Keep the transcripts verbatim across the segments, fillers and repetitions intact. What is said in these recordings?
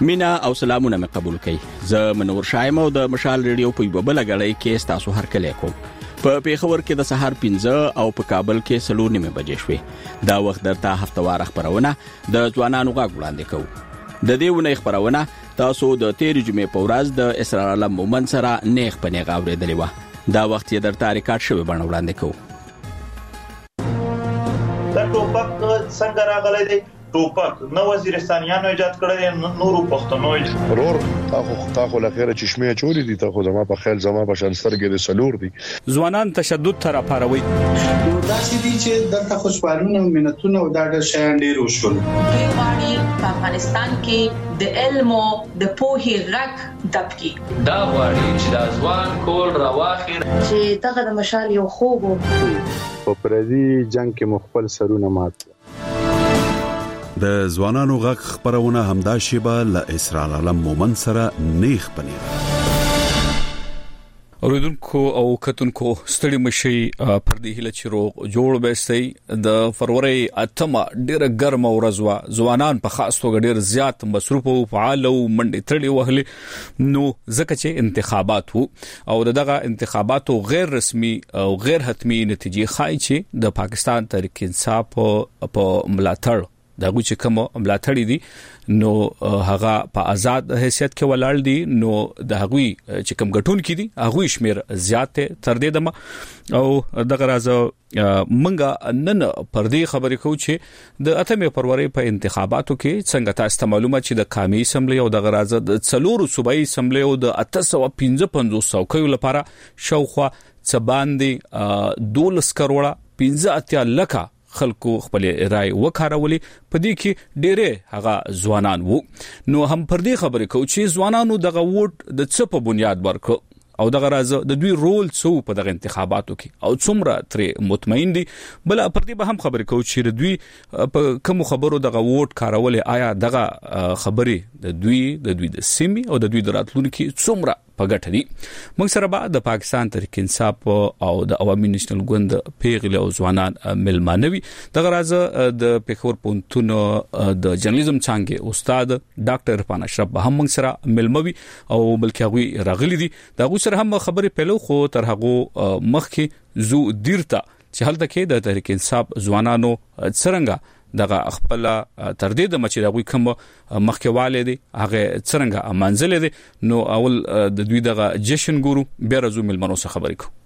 مینا او سلامونه مې قبول کړئ. زه منور شایم او د مشال ریډیو په یوه بل غړۍ کې تاسو هر کله کوم. په پیښور کې د سحر پنځه او په کابل کې سلور نیمه بجې شوې. دا وخت درته هفتوار خبرونه د ځوانانو غږ وړاندې کوو. د دې ونې خبرونه تاسو د تیر جمعې په ورځ د اسرار علم مومن سره نیغ په نیغ اورېدلې و. دا وخت یې درته ریکارډ شوی بڼه وړاندې کوو. دا ټوپک څنګه راغلی دی؟ ټوپک نو وزیرستانیانو ایجاد کړی، نورو پښتنو ورور تاسو تاسو لخيره چشمه چوری دي، تاسو زما په خیال زما په شان سترګې د سلور دي. ځوانان تشدد تر پاروي. دا چې دي چې دغه خوشحالونه او منتونه او دا د شیان ډیر وشول. غواړي په افغانستان کې د علم او د پوهې غږ دبکي. دا غواړي چې د ځوان کول راواخیر چې دغه د مشال یو خوب په پردي جنگ کې مخبل سرونه مات. د ځوانانو غږ خبرونه همدا شیبه ل اسرار علم مومن سره نیخ پنیر. اوریدونکو او کتونکو ستړي مشي پر دې هله چې روغ جوړ بهسي د فروری اتمه ډیره ګرمه ورځ وا. ځوانان په خاص توګه ډیر زیات مصروف او فعال او منډې تړلې وهلې نو ځکه چې انتخابات وو او دغه انتخاباتو غیر رسمي او غیر حتمی نتیجې خای چې د پاکستان تحریک انصاف په ملاتړ دغه چې کوم ملاتړي دي نو هغه په آزاد حیثیت کې ولاړ دي. نو د هغوی چې کوم غټون کې دي هغه شمیر زیات تر دې دمه او دغه راز منګه نن پر دې خبرې کوو چې د اتمه فروری په انتخاباتو کې څنګه تاسو معلومات چې د قومي اسمبلی او دغه راز د څلورو صوبایي اسمبلی او د اته سوه پنځه پنځوس څوکیو لپاره شاوخوا څه باندې دولس کروڑه پنځه اتیا لکه خلکو خپل رائے وکړولې. په دې کې ډېرې هغه ځوانان وو. نو هم پر دې خبرې کوو چې ځوانانو دغه ووټ د څه په بنیاد ورکړ او دغه راز د دوی رول څه په دغه انتخاباتو کې او څومره ترې مطمئن دي. بل پر دې به هم خبرې کوو چې دوی په کوم خبرو دغه ووټ کارولې، آیا دغه خبرې د دوی د دوی د سیمې او د دوی د راتلونکي څومره په ګټه دي. موږ سره به د پاکستان تحریک انصاف او د عوامي نېشنل ګوند پیغلې او ځوانان ملمانوي. دغه راز د پیښور پوهنتون د جرنالیزم څانګې استاد ډاکټر عرفان اشرف به هم موږ سره ملموي او بلکې هغه راغلي دي. دغه سره هم خبرې پیلو خو تر هغه مخکې زو دیرته چې هلته کې د تحریک انصاف ځوانانو څرنګه دغه خپل تر دې د مچ دغه کوم مخکواله دي هغه څنګه منځل دي. نو اول د دوی دغه جشن ګورو بیا رزو ملمنو څخه خبرې کو.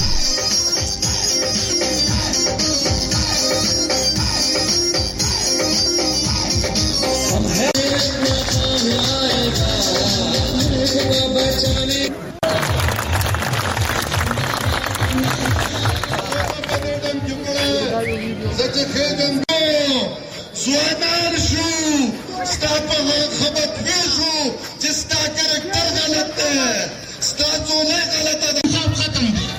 سوادان شو ستا په خبر پېښو چې ستا کرکټر غلط دی، ستا ځولۍ غلطه ده، حساب ختم دی.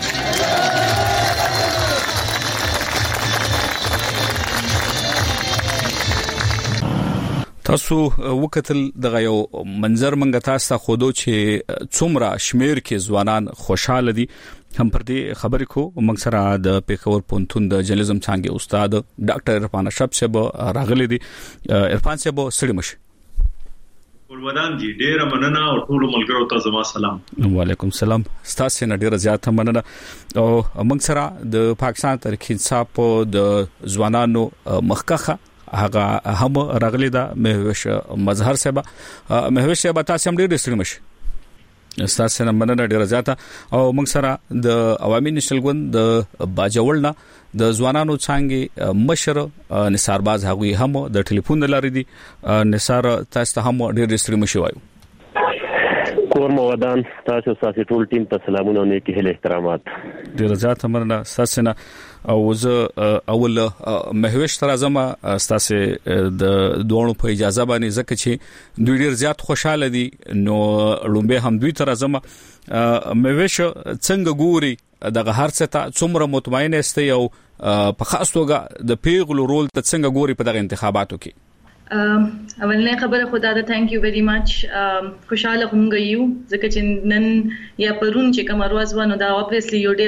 تاسو وکتل دغه یو منظر منګه تاسو ته خودو چې څومره شمیر کې ځوانان خوشاله دي. هم پر دې خبرې کو موږ سره د پیښور پوهنتون د جرنالیزم څانګې استاد ډاکټر عرفان اشرف صاحب راغلي دي. عرفان صاحب سړي مشه ولودان دي ډیره مننه او ټول ملګرو ته زما سلام. وعلیکم السلام. تاسو نه ډیره زیاته مننه او موږ سره د پاکستان تحریک انصاف د ځوانانو مخکخه هغه هم راغلي دا مهوش مظهر صاحب. مهوش صاحب تاسو هم ډیره سړي مشه استاسو نه مننه ډیره زیاته او موږ سره د عوامي نېشنل ګوند د باجوړنا د ځوانانو څنګه مشر نثار باز هغوی هم د ټلیفون لاري دي. نثار تاسو هم ډیره سړي مشه وایو. کور مودان تاسو تاسو ټول ټیم ته سلامونه او نیکی هیله احترامات. ډیره زیاته مننه تاسو نه او زه اول مهوش تر اعظم تاسو د دوه په اجازه باندې ځکه چې دوی ډیر زیات خوشاله دي. نو لومبه هم دوی تر اعظم مهوش څنګه ګوري دغه هر څه ته څومره مطمئن استي او په خاص توګه د پیغلو رول ته څنګه ګوري په دغه انتخاباتو کې؟ اولنې خبره خدا ته ثانک یو ویری مچ. خوشاله هم غيو ځکه چې نن یا پرون چې کوم ورځ ونه دا اوبویسلی یو ډېر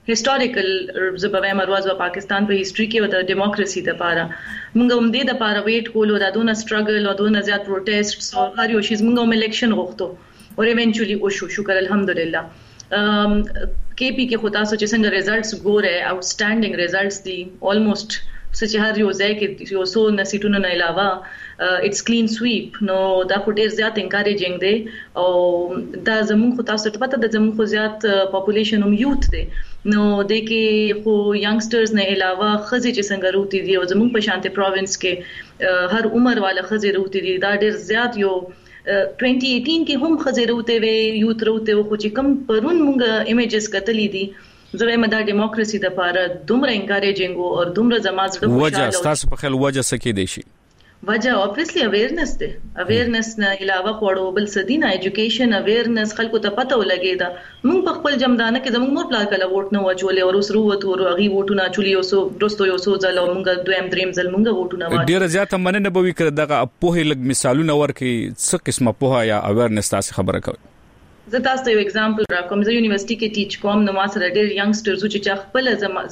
هیستوریکل زبوی مرواز و پاکستان په هیستوري کې د ډیموکراسي د لپاره موږ هم دې د لپاره ویټ کولو دا دونه سټرګل او دونه زیات پروټیسټس او هر یو شی موږ هم الیکشن غوښتو او ایونچولی او شو شکر الحمدلله ام کې پی کې خو تاسو چې څنګه ریزلټس ګوره آوټسټانډینګ ریزلټس دي آلموست چې هر یو ځای کې یو څو نسیټونو نه علاوه اټس کلین سویپ نو دا خو ډیر زیات انکریجینګ دی او دا زموږ خو تاسو ته پته ده زموږ خو زیات پاپولیشن هم یوث دی نو د کې خو ینګسټرز نه علاوه خزي چې څنګه روتي دي او زموږ په شانته پروینس کې هر عمر والا خزي روتي دي دا ډیر زیات یو twenty eighteen کې هم خزي روته وي یوث روته خو چې کم پرون موږ ایمیجز کتلې دي زه مې دا ډیموکراسي د لپاره دومره انکریجینګ او دومره زماز د وجه تاسو په خل وجه سکه دي شي وجه obviously awareness ده awareness نه علاوه خوړو بل سدينه education awareness خلکو ته پته ولګي دا موږ په خپل جمدانه کې زموږ مور پلا کله ووټ نه وچولې او وسرو وته او غي ووټونه چولې او سو دوستو یو سو ځل موږ دویم دریم ځل موږ ووټونه وای ډیر زیات مننه به وکړه دغه په لګ مثالونه ورکي څه قسمه په یا awareness تاسو خبره کوي زه تاسو ته یو اگزامپل راکوم زه یونیورسيټي کې ټیچ کوم نو ما سره ډېر ینګسټرز چې چا خپل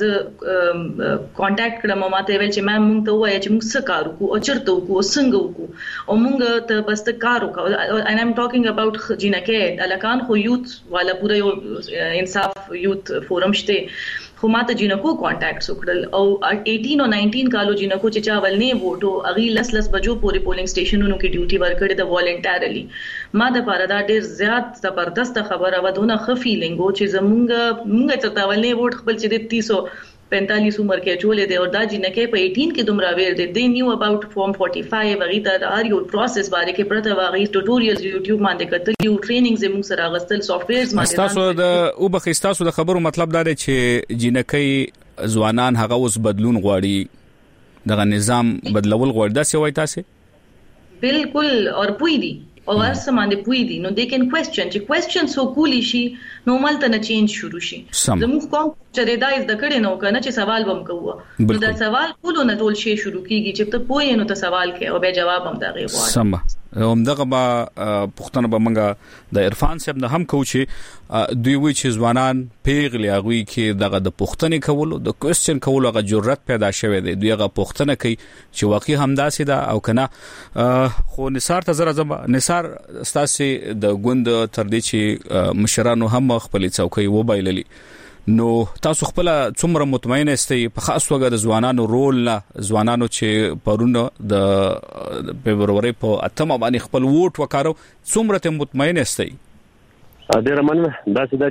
زه کانټیکټ کړم ما ته ویل چې ما مونږ ته وایي چې موږ څه کار وکړو او چرته وکړو څنګه وکړو او موږ ته بس ته کار وکړو and I'm talking about جنکه الکان خو یوث والا پورا یو انصاف یوث فورم شته خو ماته جنکو کانټیکټس وکړل او eighteen او nineteen کالو جنکو چې چا ولنې ووټو اغي لس لس بجو پورې پولینګ سټیشنونو کې ډیوټي ورکړې د والنټریلی ما د پاره دا ډیر زیات زبردست خبره و دونه خ فیلینګ او چې زمونږ مونږ ته ولنې ووټ خپل چې د تhree forty-five عمر کې چولې دی او دا جنکه په eighteen کې دومره ویر دی they knew about form forty-five اغي د ار یو پروسس باندې کې پرته واغی ټوټوریالز یوټیوب باندې کتل یو ټریننګز موږ سره غستل سافټویرز باندې تاسو د او بخښتاسو د خبرو مطلب دا دی چې جنکه ځوانان هغه اوس بدلون غواړي دغه نظام بدلول غواړي دا څه وایي تاسو بالکل اور پوی دی او هر سمانه پوی دی نو they can question چې question سو کولی شي نو مالته نه چینج شروع شي زموږ کوم چې دا از د کړي نو کنه چې سوال بم کوو نو دا سوال کولو نه ټول شي شروع کیږي چې ته پوی نو ته سوال کې او به جواب هم دا غواړي سم همدغه با پښتنه به منګه د عرفان صاحب نه هم کوچي دوی وی چې ځوانان پیغلی هغه کې دغه د پښتنې کولو د کوېسچن کولو هغه جرأت پیدا شوه دی دوی هغه پښتنه کوي چې واقعي همداسې ده او کنه خو نثار ته زره زما نثار ستاسو د ګوند تر دې چې مشرانو هم خپل څوکۍ و بایللی نو تاسو خپل څومره مطمئن استئ په خاص توګه د ځوانانو رول نه ځوانانو چې پرونه د فبرवरी په اتمه باندې خپل ووټ وکړو څومره ته مطمئن استئ ډیر مننه دا چې دا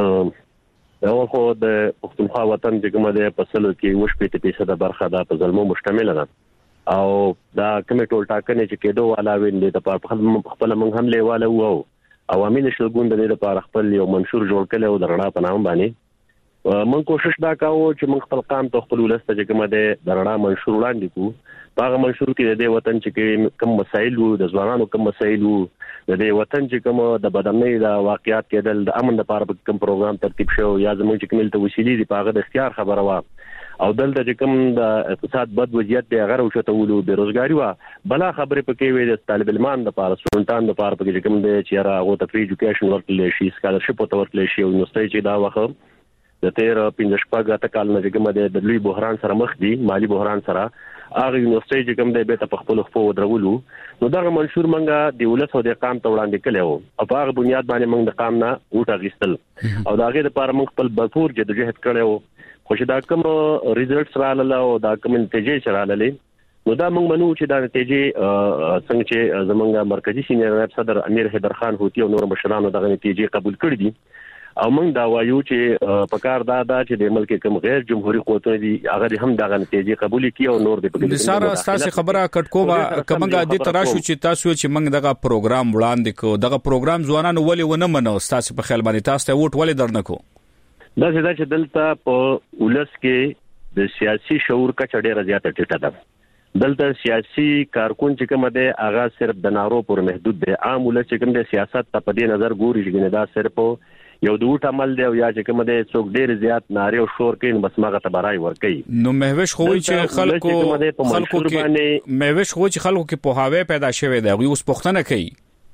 چې یو خو د پښتونخوا وطن چې کومه ده په سلو کې وش په فیصد برخه ده په ظلمو مشتمل ده او دا کومه ټول ټاکنې چې کېدو والا ویندې د خپل موږ هم لیواله وو عوامي نشل ګوند د لپاره خپل یو منشور جوړ کړي او د رڼا په نام باندې من کوشش دا کاوه چې موږ خپل قام ته خپل ولسته چې کومه ده د رڼا منشور وړاندې کوو هغه منشور کې د وطن چې کوم مسایل وو د ځوانانو کوم مسایل وو د وطن چې کوم د بدنۍ د واقعیت کېدل د امن لپاره کوم پروګرام ترتیب شو یا زموږ چې کومل ته وسیلې دی په هغه د اختیار خبره وا او دلته چې کوم د اقتصاد بد وضعیت دی هغه وشته ولو بیروزګاری وا بلا خبره پکې وي د طالب علمان لپاره سټوډنټان لپاره پکې کوم دی چې را هغه ته فری ایجوکیشن ورکړل شي سکالرشپ ورکړل شي او نو ستې چې دا وخت د تیر پنځه شپږ اته کال نه کوم د لوی بحران سره مخ دي مالی بحران سره هغه یونیورسيټي چې کوم د بیت په خپل خپل ودرولو نو دا منشور منګه د ولس او د قام ته وړاندې کړو او په هغه بنیاد باندې موږ د قام نه وټه غیستل او دا هغه لپاره موږ خپل بفور جدوجہد کړو خو چې دا کوم ریزلټس رااله او دا کوم نتیجې رااله نو دا موږ منو چې دا نتیجې څنګه چې زمونږ مرکزی سینیئر نائب صدر امیر حیدر خان هوتی او نور مشرانو دغه نتیجې قبول کړې دي او موږ دا وایو چې په کار دا دا چې د ملک کوم غیر جمهوریت قوتونه دي هغه هم دغه نتیجې قبول کړي او نور د د ساره تاسو خبره کټکوبه کومه د تراشو چې تاسو چې موږ دغه پروګرام وړاندې کو دغه پروګرام ځوانانو ولې ونه منو تاسو په خیال باندې تاسو ته ووټ ولې درنکو دا چې دا چې دلته په ولس کې د سیاسي شعور کچ ډېر زیات ټیټه ده دلته سیاسي کارکون چې کوم ده هغه صرف د نارو پر محدود دي عام ولس چې کوم د سیاست ته په دې نظر ګوري چې دا صرف یو د وټ عمل دی او یا چې کوم د څوک ډیر زیات ناری او شور کوي بس ماغه ته برای ور کوي نو مهوش خو چې خلکو خلکو کې مهوش خو چې خلکو کې په هاوی پیدا شوی دی اوس پښتنه کوي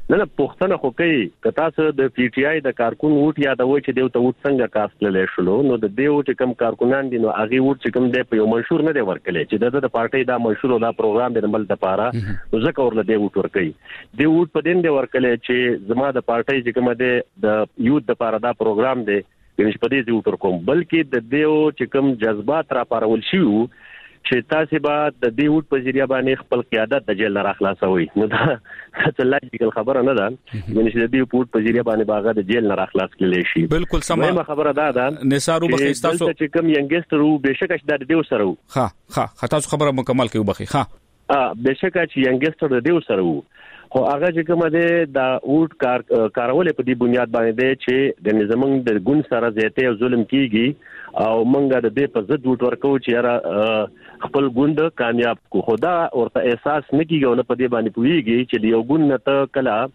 نه نه پښتنه خو کوي کتا څه د پی ټی آی د کارکون ووټ یادوي چې دیو ته ووټ څنګه کاستلې شلو نو د دیو چې کم کارکونان دي نو هغه ووټ چې کم دی په یو منشور نه دی ورکړي چې د د پارټي دا منشور او دا پروګرام د مل د پاره نو ځکه ورله دی ووټ ورکړي دی ووټ په دین دی ورکړي چې زما د پارټي چې کوم دی د یوت د پاره دا پروګرام دی چې په دې ووټ ورکوم بلکې د دیو چې کوم جذبات را پارول شي چې تاسو به د دې وټ په ذریعہ باندې خپل قیادت د جیل نه راخلاصوي نو دا څه لاجیکل خبره نه ده چې د دې وټ په ذریعہ باندې باغه د جیل نه راخلاص کړي شي بالکل سم خبره ده ده نثارو بخي تاسو چې کوم ینګستر وو بهشکه د دې سره وو ها ها تاسو خبره مکمل کوي بخي ها ا بهشکه چې ینګستر د دې سره وو خو هغه چې کومه ده د وټ کار کارول په دې بنیاد باندې چې د نظام د ګون سره زیاته ظلم کیږي او منګه د دې په ضد وټ ورکو چې را خپل ګوند کامیاب کو خدا ورته احساس نه کیږي نه په دې باندې پويږي چې یو ګوند ته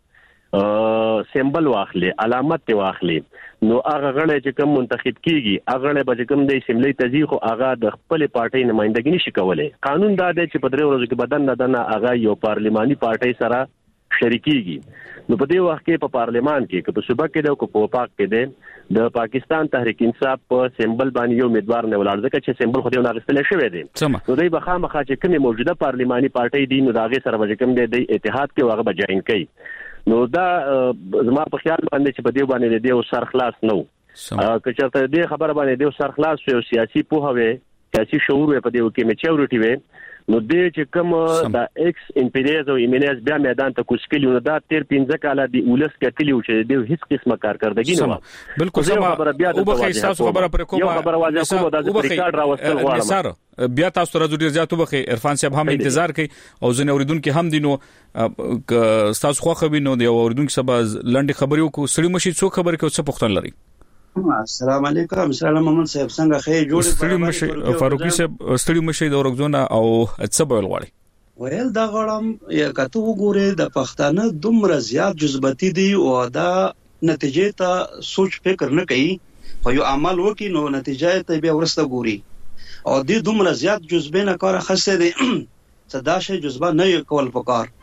کلا سیمبل واخلي علامت ته واخلي نو هغه غړي چې کوم منتخب کیږي هغه غړي به کوم د اسمبلی تزیخ او هغه د خپل پارټي نمائندګي نشي کولای قانون دا دی چې په درې ورځو کې بدن نه دنه هغه یو پارلماني پارټي سره شریکيږي نو په دې وخت کې په پارلمان کې که په صوبه کې دا کو په پاک کې ده د پاکستان تحریک انصاف په سیمبل باندې یو امیدوار نه ولاړ ځکه چې سیمبل خو دې نه غستل شوی دی نو دوی به خامخا چې کومه موجوده پارلماني پارټي دي نو داغه سره به کوم دی د اتحاد کې هغه بجاین کوي نو دا زما په خیال باندې چې په دې باندې دی او سر خلاص نو که چېرته دې خبره باندې دی سر خلاص شو سیاسي پوهه سیاسي شعور په دې کې میچورټي وي نو دې چې کوم د ایکس امپیریز او ایمنز بیا میدان ته کوشکلی نو دا تیر پنځه کاله دی ولس کتلی چې د هیڅ قسمه کارکردګي نه بالکل سم او بخي تاسو خبره پر کومه یو خبره واځه کومه د ریکارډ راوستل غواړم بیا تاسو راځو ډیر زیاتو بخي عرفان صاحب هم انتظار کوي او زنه اوریدونکو هم دینو تاسو خو خو نو دی اوریدونکو سبا لنډي خبريو کو سړی مشي څو خبر کوي څه پښتون لري السلام علیکم سلام محمد صاحب څنګه خیر جوړ ستړي مشه فاروقي صاحب ستړي مشه د ورغزونه او څه بول غواړي ویل دا غړم یا کته وګوره د پښتانه دومره زیات جذباتي دي او دا نتیجې ته سوچ فکر نه کوي خو یو عمل وکي نو نتیجې ته بیا ورسته ګوري او دې دومره زیات جذبه نه کار خاصه دي صدا شي جذبه نه کول پکار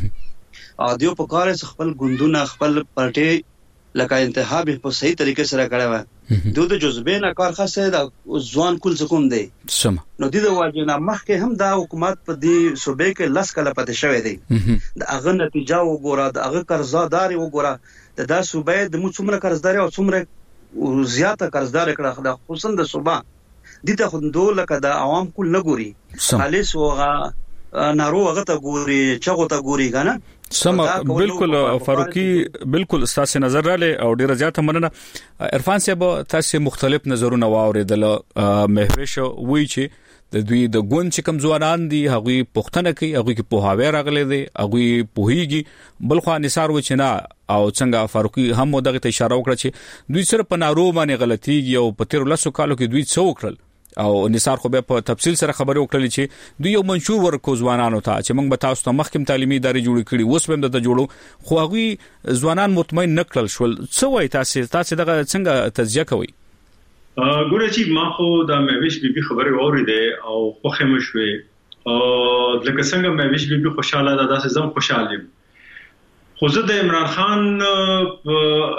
او دیو پکار خپل ګوندونه خپل پارټي لکه انتخاب په صحیح طریقې سره کړی و دوی د جذبه نه کار خاصه دا ځوان کول څکوم دی سم نو د دې واجنه مخکې هم دا حکومت په دې صوبې کې لاس کله پته شوی دی د هغه نتیجه وګوره د هغه قرضداري وګوره د دا صوبې د مو څومره قرضداري او څومره زیاته قرضداري کړه د خصوصا د صوبه د ته خوندو لکه د عوام کول نه ګوري خالص وغه نارو هغه ته ګوري چغه ته ګوري کنه سم بالکل فاروقي بالکل تاسو نظر را لې او ډیر زیات مننه عرفان صاحب تاسو مختلف نظرونه واوریدل مهوش وی چې د دوی د ګون چې کم ځوانان دي هغه پښتنه کوي هغه کې پوهاوی راغلي دي هغه پوهیږي بل خو نثار و چې نه او څنګه فاروقي هم دغه ته اشاره وکړه چې دوی سره په نارو باندې غلطيږي او په تیر لاسو کالو کې دوی څو وکړل او نثار خو به په تفصیل سره خبرې وکړلې چې دوی یو منشور ورکو ځوانانو ته چې موږ به تاسو ته مخکیم تعلیمي ادارې جوړ کړي اوس به د جوړو خو هغه ځوانان مطمئن نکړل شول څه وای تاسو تاسو دغه څنګه تجزیه کوي ګوره چې ما خو د مهوش بیبي خبرې اوریده او خوښه مشوي او لکه څنګه مهوش بیبي خوشاله ده داسې زم خوشاله یم خو زه د عمران خان په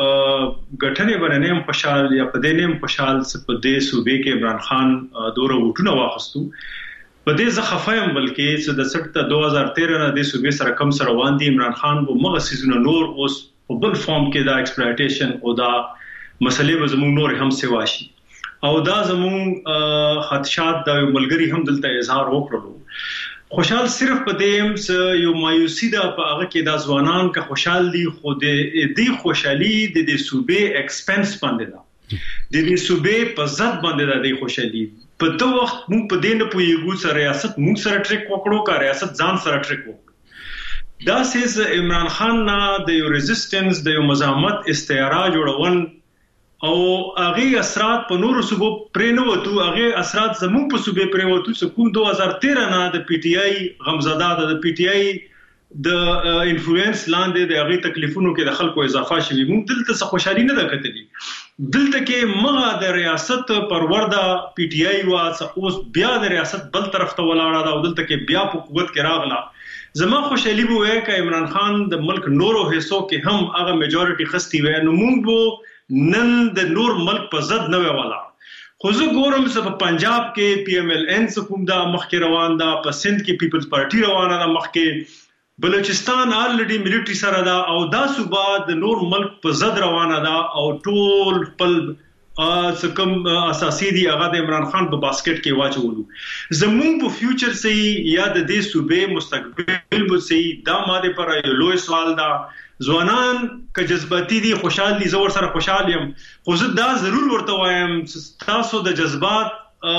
غټنې باندې هم خوشاله یا په دې نیم خوشاله په دې صوبې کې عمران خان دوره وټونه واخستو په دې زه خفایم بلکې چې د سټ دوه هزار تیرہ نه د صوبې سره کم سره واندي عمران خان وو مغه سيزونه نور اوس په بل فارم کې دا ایکسپلویټیشن او دا مسلې به زموږ نور هم سیوا شي او دا زموږ خدشات د ملګری هم دلته اظهار وکړو خوشحال صرف په دې یو مایوسی ده په هغه کې د ځوانان کا خوشحال دي خو د دې خوشحالي د دې صوبې ایکسپنس باندې ده د دې صوبې په ځد باندې ده د خوشحالي په تو وخت موږ په دې نه پوهیږو چې ریاست موږ سره ټریک وکړو کا ریاست ځان سره ټریک وکړو دا سیس عمران خان نه د یو ریزिस्टेंस د یو مزاحمت استعاره جوړون او هغه اثرات په نورو صوبو پرې نه وته هغه اثرات زموږ په صوبې پرې وته چې کوم دوه هزار تیرہ نه د پی ټی آی غمزاده د پی ټی آی د انفلوئنس لاندې د هغه تکلیفونو کې د خلکو اضافه شوی موږ دلته څه خوشحالي نه ده کتلې دلته کې مغه د ریاست پرورده پی ټی آی وا اوس بیا د ریاست بل طرف ته ولاړه ده او دلته کې بیا په قوت کې راغله زما خوشالي بو وای ک عمران خان د ملک نورو حصو کې هم هغه میجورټي خستی وای نو موږ وو نن د نور ملک په زد نه والا خو زه ګورم چې په پنجاب کې پی ایم ال ان حکومت دا مخکې روان دا په سند کې پیپلز پارټي روانه ده مخکې بلوچستان الریډي ملټری سره دا او دا صوبه د نور ملک په زد روانه ده او ټول خپل څکم اساسي دي هغه د عمران خان په باسکټ کې واچولو زموږ په فیوچر سي یا د دې صوبې مستقبل مو سي دا ماده پر یو لوی سوال دا ځوانان که جذباتي دي خوشحال دي زور سره خوشحال یم خو زه دا ضرور ورته وایم چې تاسو د جذبات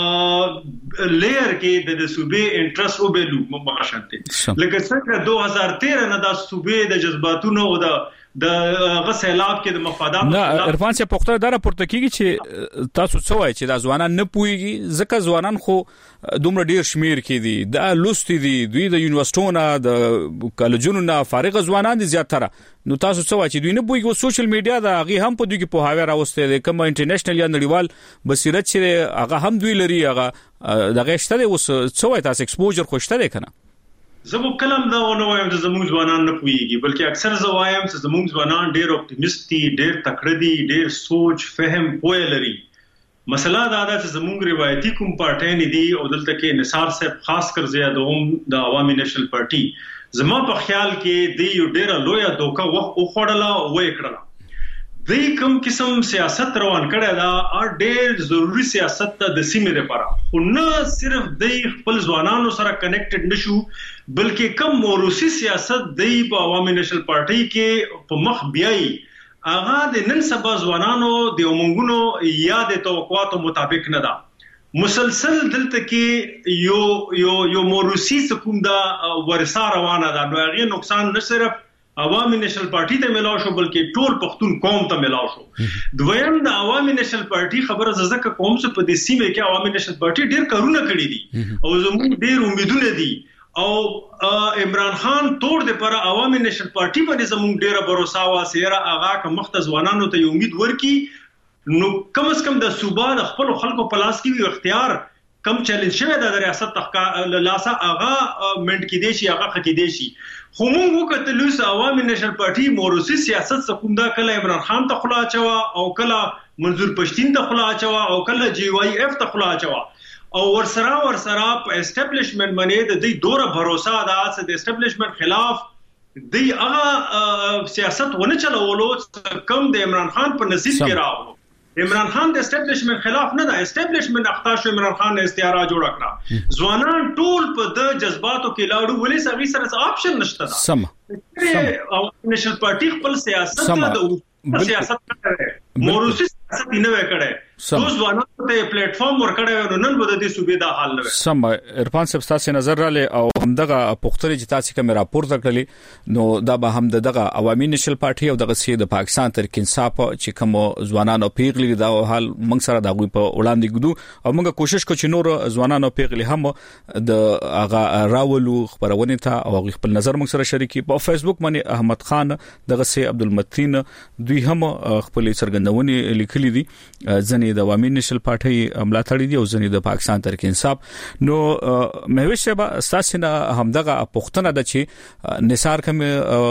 لیر کې د صوبې انټرست او بیلو مغشنته لکه څنګه دو هزار تیرہ نه د صوبې د جذباتونو او د د غسیلاب کې د مفادات نه عرفان سے پختہ دره پورته کیږي چې تاسو څه وایي چې د ځوانان نه پويږي ځکه ځوانان خو دومره ډیر شمیر کې دي د لوستي دي دوی د یونیورسيټونو د کالجونو نه فارغ ځوانان دي زیاتره نو تاسو څه وایي چې دوی نه پويږي او سوشل میډیا دا هغه هم په دوی کې په هاوی راوسته دي کوم انټرنیشنل یا نړیوال بصیرت چې هغه هم دوی لري هغه دغه شته اوس څه وایي تاسو ایکسپوجر خوشته ده کنه زمو کلم دا ونه وایم چې زموږ ځوانان نه پويږي بلکې اکثر زه وایم چې زموږ ځوانان ډېر اپټیمیست دي ډېر تکړه دي ډېر سوچ فهم پوهه لري مسله دا ده چې زموږ روایتي کوم پارټي نه دي او دلته کې نثار صاحب خاص کر زیاده هم د عوامي نېشنل پارټي زما په خیال کې دی یو ډېر لوی دوکه وخت او خړلا او وکړه دی کوم قسم سیاست روان کړی دا ډېر ضروری سیاست ته د سیمې لپاره خو نه صرف دی خپل ځوانانو سره کنیکټډ نشو بلکې کم موروثي سیاست دی په عوامي نېشنل پارټي کې په مخ بیاي هغه د نن سبا ځوانانو د ومنګونو یا د توقعاتو مطابق نه ده مسلسل دلته کې یو یو یو موروثي کوم دا ورثه روانه ده نو هغه نقصان نه صرف عوامي نېشنل پارټي ته ملاو شو بلکې ټول پښتون قوم ته ملاو شو دویم د عوامي نېشنل پارټي خبره زکه قوم څخه په دې سیمه کې عوامي نېشنل پارټي ډېر کارونه کړی دي او زموږ ډېر امیدونه دي او عمران خان تور د پر عوامي نېشنل پارټي باندې زموږ ډېر باور وا سیره اغا که مخته ځوانانو ته امید ورکي نو کم از کم د صوبا د خپل خلکو پلاس کې اختیار کم چیلنج شوی د ریاست تحقیق لاسه اغا منټ کې دي شي اغا خکې دي شي خو موږ وکړو چې عوامي نېشنل پارټي موروثي سیاست څخه دا کله عمران خان ته خلا چوا او کله منظور پښتين ته خلا چوا او کله جی واي اف ته خلا چوا او ورسره ورسره په اسټابلیشمنت باندې د دې دوره باور ده چې د اسټابلیشمنت خلاف دی هغه سیاست ونه چلولو کم د عمران خان په نصیب کې راو عمران خان د اسټابلیشمنت خلاف نه ده اسټابلیشمنت اخطا شو عمران خان نه استعاره جوړ کړه ځوانان ټول په د جذباتو کې لاړو ولې سوي سره آپشن نشته ده سم او نېشنل پارټي خپل سیاست د سیاست کوي موروثي سیاست نه وکړي دوه ځوانانو ته پلیټ فارم ورکړی نو نن به د دې صوبې د حال نه سم عرفان صاحب تاسو نظر را لې او همدغه پختري چې تاسو کوم راپور درکړلی نو دا به هم دغه عوامي نېشنل پارټي او دغه سي د پاکستان تر انصاف چې کوم ځوانانو پیغلي دا حال موږ سره د غوي په وړاندې ګدو او موږ کوشش کوو چې نور ځوانانو پیغلي هم د هغه راولو خبرونه ته او خپل نظر موږ سره شریکي په فیسبوک باندې احمد خان دغه سي عبدالمتین دوی هم خپل څرګندونې لیکلي دي ځنې د عوامي نېشنل پارټي ملاتړ دي او ځنې د پاکستان تر انصاف نو مهوش شبا اساسنه همدغه پښتنه د چې نثار کوم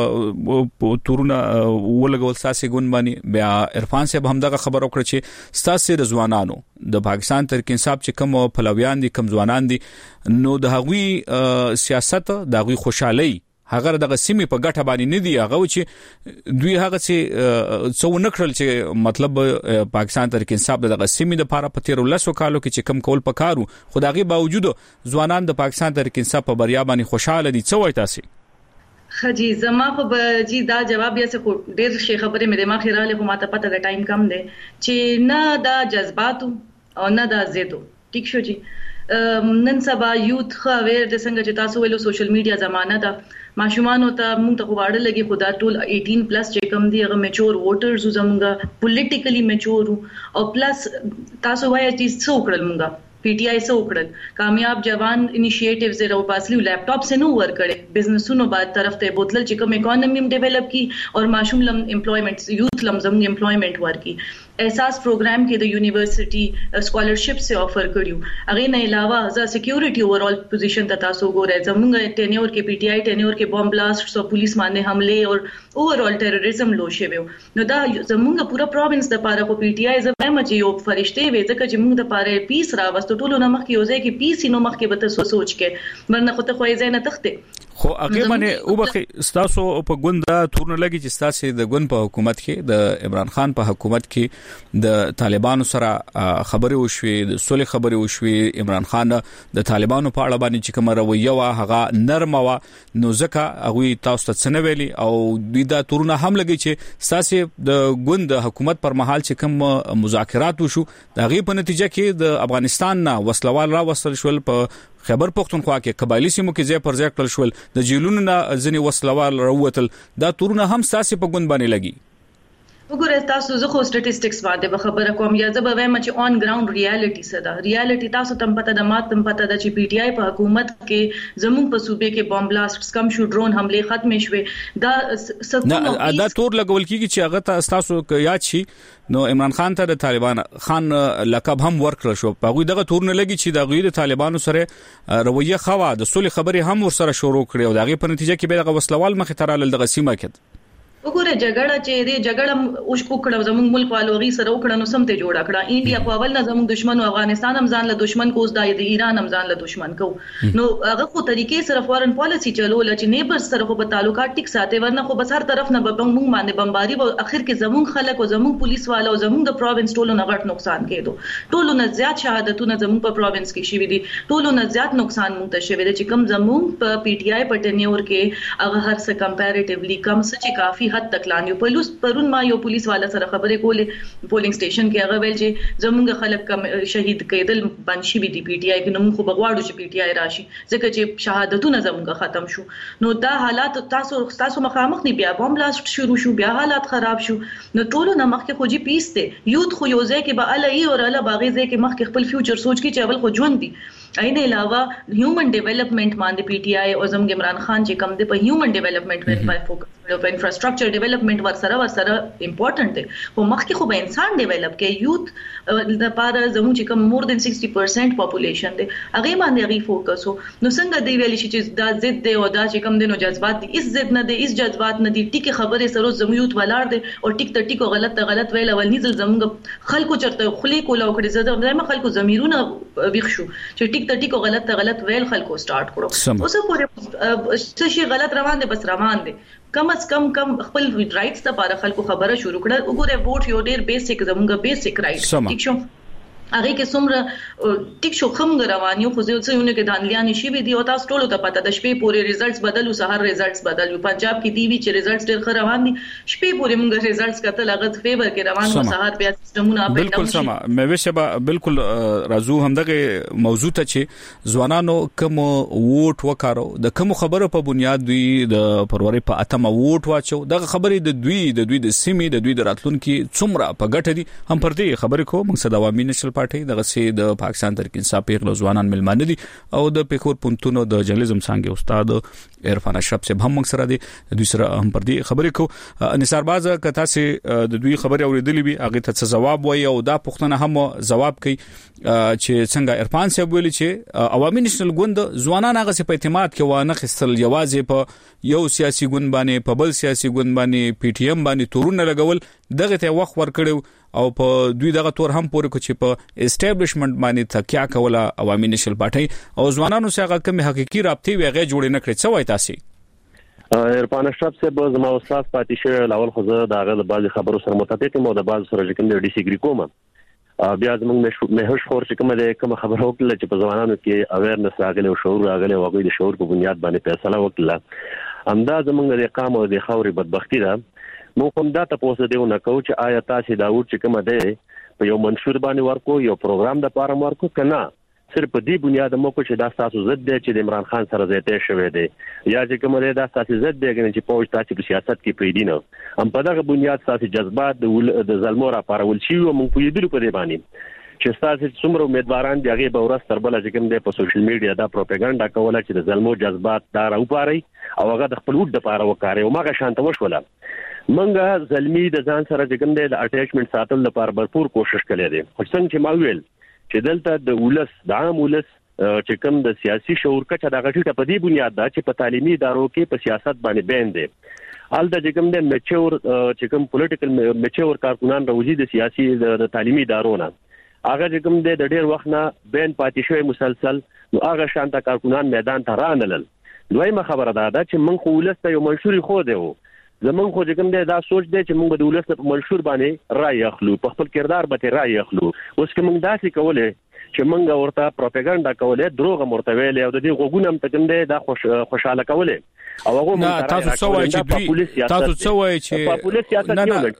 تورونه ولګول ساسي ګون باندې بیا عرفان صاحب همدغه خبر وکړه چې ساسي د ځوانانو د پاکستان تر انصاف چې کوم پلویان دي کوم ځوانان دي نو د هغوی سیاست د هغوی خوشحالي هغه دغه سیمه په ګټه باندې نه دی هغه چې دوی هغه چې څو نکړل چې مطلب پاکستان تر انصاف دغه سیمه د لپاره په تیر ولسو کالو کې چې کم کول پکارو خدایي باوجود ځوانان د پاکستان تر انصاف په بریا باندې خوشاله دي څه وایي تاسو خجی زما خو به جی دا جواب یې څه ډېر شي خبره مې دماغ خیراله خو ماته پته د ټایم کم دی چې نه دا جذبات او نه دا زیدو ټیک شو جی نن سبا یوت خو اویر د څنګه چې تاسو ویلو سوشل میډیا زمانہ ده ماشومان ته موږ ته غواړل لګي خدا ټول eighteen پلس چې کم دي هغه میچور ووټرز زموږه پولیټیکلی میچور او پلس تاسو وایي چې څو کړل موږ پی ټی آی سو کړل کامیاب جوان انیشیټیوز زیرو پاسلی لیپټاپ سے نو ور کړي بزنسونو بعد طرف ته بوتل چې کوم اکانومي ډیولپ کی او ماشوم لم امپلویمنٹ یوث لم زم امپلویمنٹ ور کی احساس پروګرام کې د یونیورسيټي سکالرشپ سے آفر کړیو هغه نه علاوه ز سکیورټي اوورال پوزیشن ته تاسو ګورئ زمونږ ټینیور کې پی ټی آی ټینیور کې بم بلاست او پولیس باندې حمله او اوورال ټیرریزم لو شوی نو دا زمونږ پورا پروینس د پاره کو پی ټی آی زما چې یو فرشته وي ځکه چې موږ د پاره پیس راوستو ټولو نمخ کې یو ځای کې پیس نو مخ کې به تاسو سوچ کې مرنه خو ته خو یې نه تخته خو هغه باندې او بخي ستاسو په ګوندا تورن لګي چې ستاسو د ګون په حکومت کې د عمران خان په حکومت کې د طالبانو سره خبرې وشوي د صلح خبرې وشوي عمران خان د طالبانو په اړه باندې چې کوم رویه وا هغه نرم وا نو ځکه هغه تاسو ته څنګه ویلي او دوی دا تورن هم لګي چې ستاسو د ګوند حکومت پر مهال چې کوم مذاکرات وشو د غي په نتیجه کې د افغانستان نه وسلوال را وصل شول په خیبر پختونخوا کې قبایلی سیمو کې ځای پر ځای کړل شول د جیلونو نه ځنی وسلوال راوتل دا تورونه هم ساسي په ګوند باندې لګي وګوره تاسو زه خو سټټیسټکس باندې به خبره کوم یا زه به وایم چې آن ګراوند ریالټي څه ده ریالټي تاسو تم پته د مات تم پته د چې پی ټی آی په حکومت کې زموږ په صوبې کې بم بلاستس کم شو ډرون حمله ختم شوه دا نه دا تور لګول کیږي چې هغه تاسو یاد شي نو عمران خان ته د طالبان خان لقب هم ورکړ شو په غوي دغه تورن لګي چې د غوي د طالبانو سره رویه خوا د صلح خبري هم ور سره شروع کړي او دغه په نتیجه کې به وسلوال مخ ته رال دغه سیمه کې وګوره جګړه چې دې جګړه اوس کو کړو زموږ ملک والو غي سره وکړه نو سم ته جوړه کړه انډیا په اول نه زموږ دشمن او افغانستان هم ځان له دشمن کوس دای د ایران هم ځان له دشمن کو نو هغه خو طریقې سره فورن پالیسی چلول چې نیبر سره خو په تعلقات ټیک ساتي ورنه خو بس هر طرف نه بمبنګ باندې بمباري او اخر کې زموږ خلک او زموږ پولیس والو او زموږ د پروینس ټولو نه غټ نقصان کېدو ټولو نه زیات شهادتونه زموږ په پروینس کې شوي دي ټولو نه زیات نقصان مونږ ته شوي دي چې کم زموږ په پی ټی آی په ټینیور کې هغه هر څه کمپیریټیولی کم څه چې کافي حد تک لاندې پلوس پرون ما یو پولیس والا سره خبرې کولې پولینګ سټیشن کې هغه ویل چې زموږ خلک کم شهید کېدل باندې شي بي دي پی ټی آی کې نو خو بغواړو چې پی ټی آی راشي ځکه چې شهادتونه زموږ ختم شو نو دا حالات تاسو تاسو مخامخ نه بیا بم بلاست شروع شو بیا حالات خراب شو نو ټولو نه مخکې خو جی پیسته یوت خو یو ځای کې به الای او اله باغې ځای کې مخکې خپل فیوچر سوچ کې چې اول خو ژوند دي اینه علاوه هیومن ډیولپمنٹ باندې پی ټی آی او زموږ عمران خان چې کم دی په هیومن ډیولپمنٹ باندې فوکس کړو په انفراستراکچر ډیولپمنٹ ور سره ور سره امپورټنت دی خو مخکې خو به انسان ډیولپ کې یوت د لپاره زموږ چې کم مور دین سixty percent پاپولیشن دی هغه باندې هغه فوکس وو نو څنګه دی ویل شي چې دا ضد دی او دا چې کم دی نو جذبات دي اس ضد نه دی اس جذبات نه دي ټیک خبره سره زموږ یوت ولاړ دی او ټیک ته ټیک غلط ته غلط ویل اول نزل زموږ خلکو چرته خلی کولا کړی زده دایمه خلکو ضمیرونه ویښ شو چې ټیک ته ټیک غلط ته غلط ویل خلکو سٹارټ کړو اوس پورې څه شي غلط روان دي بس روان دي کم از کم کم خپل رائټس ته لپاره خلکو خبره شروع کړه وګوره ووټ یو ډیر بیسیک زموږ بیسیک رائټ ټیک شو هغه کې څومره ټیک شو خم روانیو خو ځو څونه کې دانلیان شي وی دی او تاسو ټولو ته پته د شپې پورې ریزلټس بدلو سحر ریزلټس بدلو پنجاب کې دی وی چې ریزلټس ډېر ښه روان دي شپې پورې موږ ریزلټس کتل هغه فیور کې روان او سحر بیا سیستمونه اپ بالکل سم مې وشه بالکل راځو همدغه موضوع ته چې ځوانانو کوم ووټ وکړو د کوم خبرو په بنیاد دوی د پروري په اتمه ووټ واچو دغه خبرې د دوی د دوی د سیمې د دوی د راتلونکو څومره په ګټه دي هم پر دې خبرې کو موږ صدا عوامي نشل پارټي دغه سي د پاکستان تحریک انصاف پیغلو ځوانان ملمانه دي او د پیښور پونتونو د جرنالیزم څنګه استاد عرفان اشرف صاحب هم موږ سره دي دوی سره هم پر دې خبرې کو نثار باز کته سي د دوی خبرې اوریدلې وي هغه ته ځواب وایي او دا پوښتنه هم ځواب کوي چې څنګه عرفان صاحب ویلي چې عوامي نېشنل ګوند ځوانان هغه په اعتماد کې وانه خستل یوازې په یو سیاسي ګوند باندې په بل سیاسي ګوند باندې پی ټی ایم باندې تورونه لګول دغه ته وخت ورکړو او په دوی دغه تور هم پورې کو چې په اسټابلیشمنت باندې تکیا کوله عوامي نېشنل پارټي او ځوانانو سره کوم حقيقي رابطي وغه جوړ نه کړی څه وای تاسو عرفان اشرف صاحب زما استاد پاتې شو لاول خو زه دغه د بعضي خبرو سره متفق یم او د بعض سره کوم ډیس اګری کوم بیا زموږ مهوش خور چې کومه د کوم خبره وکړه چې په ځوانانو کې اویرنس راغلی او شعور راغلی او هغه د شعور په بنیاد باندې فیصله وکړه همدا زموږ د قام او د خوري بدبختی ده نو کوم دا تاسو دیو نه کو چې آیا تاسو دا وټ چې کومه ده په یو منشور باندې ورکو یو پروګرام د پاره ورکو کنه صرف په دې بنیاد مو کو چې دا تاسو زد دی چې د عمران خان سره زیاته شوی دی یا چې کومه ده دا تاسو زد دی چې پوج تاسو په سیاست کې پیډینو هم په دغه بنیاد تاسو جذبات د زلمو را پارول شي او موږ په دې په دې باندې چې تاسو څومره امیدواران دي هغه به ورځ تر بل چې کوم دی په سوشل میډیا دا پروپاګاندا کوله چې د زلمو جذبات دا راوپاري او هغه د خپل وډ لپاره وکړي او ماګه شانت وشوله منګه زلمی د ځان سره چې کوم د اټیچمنت ساتل لپاره भरपूर کوشش کړی دی. خو څنګه چې ما ویل چې دلته د ولس د عام ولس چې کوم د سیاسي شعور کچه د غټه په دې بنیاد دا چې په تعلیمي ادارو کې په سیاست باندې بین دي ال د چې کوم د میچور چې کوم پولیټیکل میچور کارکونان راوځي د سیاسي د تعلیمي ادارو نه هغه چې کوم د ډېر وخت نه بین پاتې شوی مسلسل نو هغه شانته کارکونان میدان ته رانلل. دویمه خبره ده چې من خو ولس ته یو منشوري خو دی وو زمون خو چې کوم دی دا سوچ دی چې موږ د ولس په منشور باندې رائے اخلو په خپل کردار باندې رائے اخلو. اوس کوم داسې کوله چې موږ ورته پروپاګاندا کوله دروغ مرتویل او د دې غوګونم ته کوم دی دا خوش خوشاله کوله او هغه موږ تاسو څه وایي چې دوی تاسو څه وایي چې پاپولیس سیاست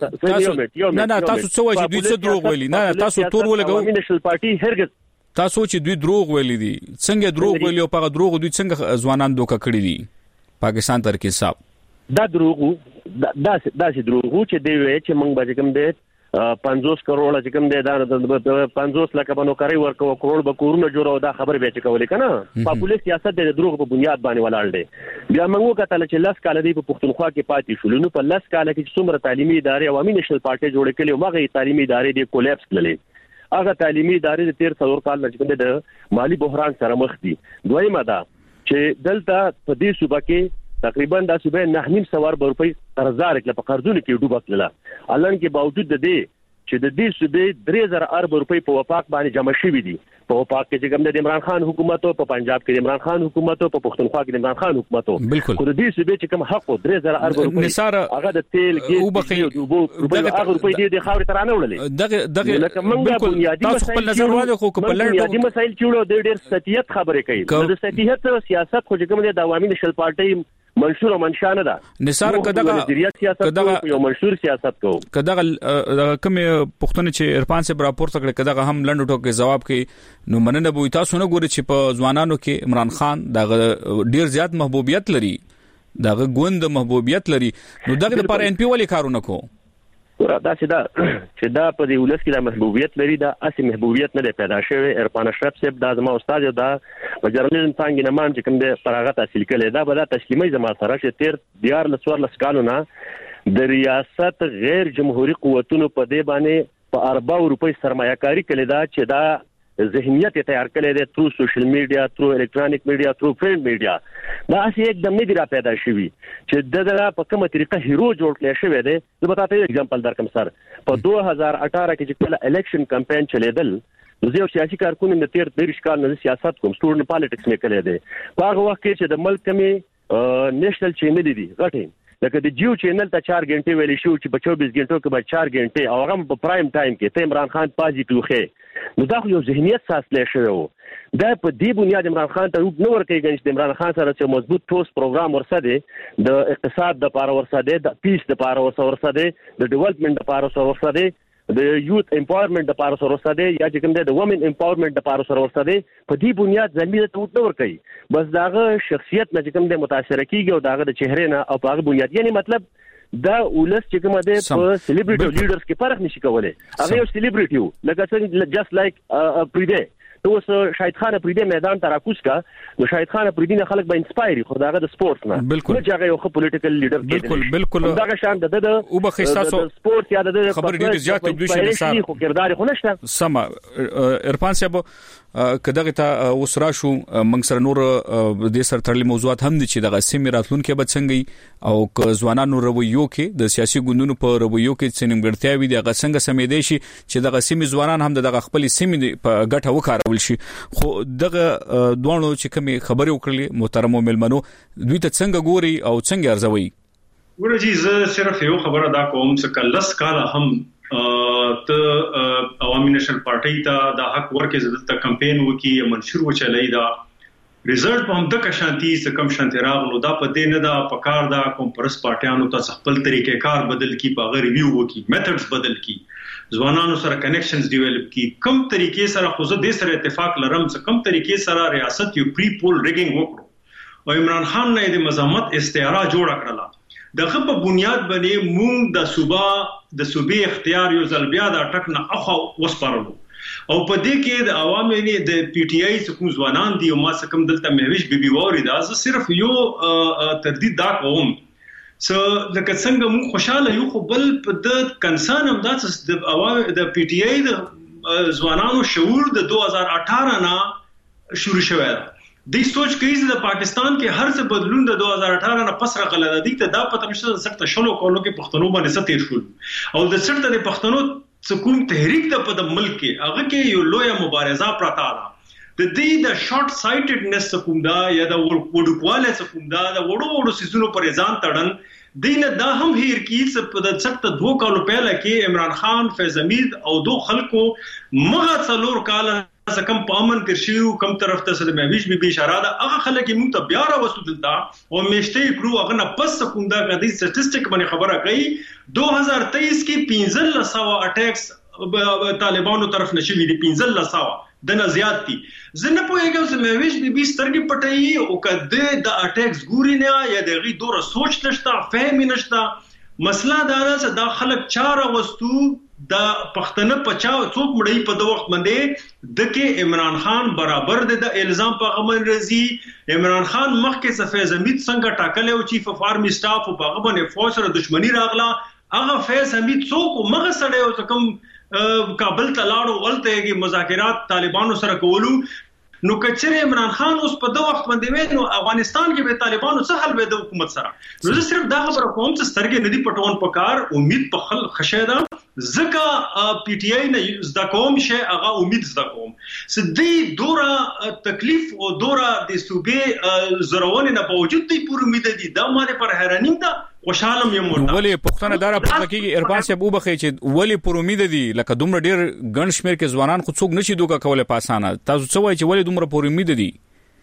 نه نه نه تاسو څه وایي چې دوی څه دروغ ویلي نه تاسو تور ولګو نېشنل پارټي هرګز تاسو چې دوی دروغ ویلي دي څنګه دروغ ویلي او په دروغ دوی څنګه ځوانان دوکه کړی دي پاکستان تر کې صاحب دا دروغ دا دا چې دروغ چې دی وی چې موږ به کوم دی پنځوس کروڑ چې کوم دی دا پنځوس لک په نوکری ورکو کروڑ به کورونه جوړو دا خبر به چې کولې کنه پاپولیس سیاست د دروغ په بنیاد باندې ولاړ دی. بیا موږ کتل چې لاس کال دی په پښتونخوا کې پاتې شول نو په لاس کال کې څومره تعلیمي ادارې عوامي نېشنل پارټي جوړ کړي او هغه تعلیمي ادارې د کولیپس کړلې هغه تعلیمي ادارې د تیر څلور کال نه چې د مالی بحران سره مخ دي. دویمه ده چې دلته په دې صوبه کې تقریبا د صوبې نه نیم سوار روپۍ قرضدار کله په قرضونو کې ډوب کړل الان کې باوجود د دې چې د دې صوبې درې زره ارب روپۍ په وفاق باندې جمع شوې دي په وفاق کې چې کوم د عمران خان حکومت او په پنجاب کې د عمران خان حکومت او په پښتونخوا کې د عمران خان حکومت خو د دې صوبې چې کوم حق درې زره ارب روپۍ هغه د تیل کې او د هغه روپۍ د خاورې ترانه وړلې دغه دغه بالکل تاسو خپل نظر واده خو په لړ د مسایل چوړو د ډېر ستیت خبرې کوي د ستیت سیاست خو چې کوم د عوامي نېشنل پارټي منشور منشا نه ده نثار کداغه کداغه یو منشور سیاست کو کداغه کوم پښتون چې عرفان سے راپور تکړه کداغه هم لنډ ټوکې جواب کوي نو مننه بوي تاسو نه ګوري چې په ځوانانو کې عمران خان دغه ډیر زیات محبوبیت لري دغه ګوند محبوبیت لري نو دغه لپاره ان پی ولې کارونه کو دا چې دا چې دا په دې ولس کې د محبوبیت لري دا اصلي محبوبیت نه پیدا شوی عرفان اشرف صاحب دا زما استاد دا په جرنالېزم څنګه نه مان چې کوم د فراغت حاصل کړي دا به دا تسلیمي زما سره چې تیر دیار لسوار لسکانو نه د ریاست غیر جمهوریت قوتونو په دې باندې په اربع روپۍ سرمایه‌کاري کړي دا چې دا ذهنیت تیار کړي دي ترو سوشل میډیا ترو الکترونیک میډیا ترو پرنٹ میډیا دا اسی एकदम نه دی را پیدا شوی چې دغه په کومه طریقه هیرو جوړ کړی شوی دی زه به تاسو اگزامپل درکم سر په دوه هزار اठारह کې چې کله الیکشن کمپاین چلیدل نو یو سیاسي کارکون د تیر دیرش کال نه سیاست کوم سټوډنټ پالیټکس مې کړی دی په هغه وخت کې چې د ملک کې نېشنل چینل دي غټین لکه د جیو چینل ته چار غنټې ویلې شو چې په چوبیس غنټو کې به چار غنټې او هغه په پرایم ټایم کې ته عمران خان پازیټیو خې نو دا خو یو ذهنیت ساتل شوی وو دا په دې بنیاد عمران خان ته نو ورکه غنښت عمران خان سره چې مضبوط ټوس پروګرام ورسره دی د اقتصاد د پاره ورسره دی د پیس د پاره ورسره دی د ډیولپمنٹ د پاره ورسره دی د یوث امپاورمنٹ د پاره ورسره دی یا چې کوم د وومن امپاورمنٹ د پاره ورسره دی په دې بنیاد ځلمي ته وټ نور کوي بس داغه شخصیت نه چې کوم د متاثر کیږي او داغه د چهره نه او په بنیاد یعنی مطلب دا ولس چې کومه ده په سلیبریټي لیډرز کې فرق نشي کولای هغه یو سلیبریټي لکه څنګه جست لایک پریډه تو شاهد خان پریډه میدان ته راکوس کا نو شاهد خان پریډه نه خلک به انسپایر خو داغه د سپورټس نه نه چې هغه یو خو پولیټیکل لیډر کې بالکل بالکل داغه شان د د او بخښتاسو سپورټ یا د خبر ډیر زیات تبدیل شي مثال خو کردار خو نشته سم عرفان صاحب کداغه ته وسرا شو موږ سره نور د سر تړلې موضوعات هم دي چې د سیمې راتلونکو به څنګه او ک ځوانانو رویو کې د سیاسي ګوندونو په رویو کې څنګهړتیا وي د څنګه سمېدې شي چې د سیمې ځوانان هم د خپل سیمې په ګټه وکارول شي خو دغه دوانو چې کومه خبرې وکړلې محترم ملمنو دوی ته څنګه ګوري او څنګه ارزوي ورجی زه صرف یو خبره دا کوم چې کلس کاله هم ته عوامي نېشنل پارټي ته د حق ورکې زدت کمپاین وکي منشور وچلای دا ریزلټ په هم د شانتي څخه کم شانتي راغلو دا په دې نه دا په کار دا کوم پرس پارټیانو ته خپل طریقې کار بدل کی په غیر ریویو وکي میتھډز بدل کی ځوانانو سره کنیکشنز ډیولپ کی کم طریقې سره خو زه د سره اتفاق لرم چې کم طریقې سره ریاست یو پری پول ریګینګ وکړو او عمران خان نه د مزامت استعاره جوړ کړله دغه په بنیاد باندې مونږ د صوبا د صوبې اختیار یو ځل بیا د ټک نه اخو وسپارلو او په دې کې د عوامي د پی ټی آی څخه ځوانان دي او ما څخه دلته مهوش بیبي ووري دا زه صرف یو تردید دا کوم سو لکه څنګه موږ خوشاله یو خو بل په د کنسرن هم داسې د عوام د پی ټی آی د ځوانانو شعور د دوه هزار اټھارہ نه شروع شوی دی. د سوچ کوي چې د پاکستان کې هر څه بدلون د دوه هزار اټھارہ نه پس راغلی دی. ته دا پته نشته د سخت شلو کولو کې پښتنو باندې څه تیر شول او د سخت د پښتنو څکوم تحریک د په د ملک کې هغه کې یو لوی مبارزه پراته ده. د دې د شارټ سایټډنس څخه دا یا د وړوکواله څخه دا د وړو وړو سيزونو پر ځان تړن دینه دا هم هیر کیږي په د سخت دوه کالو پهله کې عمران خان فیض حمید او دو خلکو مغه څلور کال څه کم پامن کرشیو کم طرف ته سره مهویش بي بي اشاره ده هغه خلک موږ ته بیا را وسو دلته او مشته کړو هغه نه پس کوم دا غدي سټټیسټیک باندې خبره کوي دوه هزار تیئیس کې پنځه سو اٹیکس طالبانو طرف نشوي دي پنځه سو دنه زیات دي. زه نه پوهیږم چې مهویش بي بي سترګې پټي او کده د اٹیکس ګوري نه یا دغه دوره سوچ نشته فهم نشته. مسله دا ده چې دا خلک چاره وستو د پښتنه پچاو څوک مړی په د وخت باندې دکې عمران خان برابر د الزام په غمن رضی عمران خان مخکې صفیز حمید څنګه ټاکل او چیف اف آرمی سټاف او په غبن فوج سره دښمنی راغله هغه فیض حمید څوک مغه سړی او کوم کابل ته لاړو ولته کې مذاکرات طالبانو سره کولو نو کچره عمران خان اوس په دغه وخت باندې نو افغانستان کې به طالبانو څه حل به د حکومت سره نو زه صرف دا خبره کوم چې سترګې ندي پټون پکار امید په خل خشه ده ځکه پی ټی آی نه زده کوم شي هغه امید زده کوم سدي دوره تکلیف او دوره د صوبې زرونه نه باوجود دی پوره امید دي دا ماده پر حیرانیم ده خوشاله یم ورته ولی پښتنه دار په حقیقت ارفان صاحب وبخې چې ولی پر امید دي لکه دومره ډیر ګڼ شمیر کې ځوانان خو څوک نشي دوکا کوله پاسانه تاسو څه وایي چې ولی دومره پر امید دي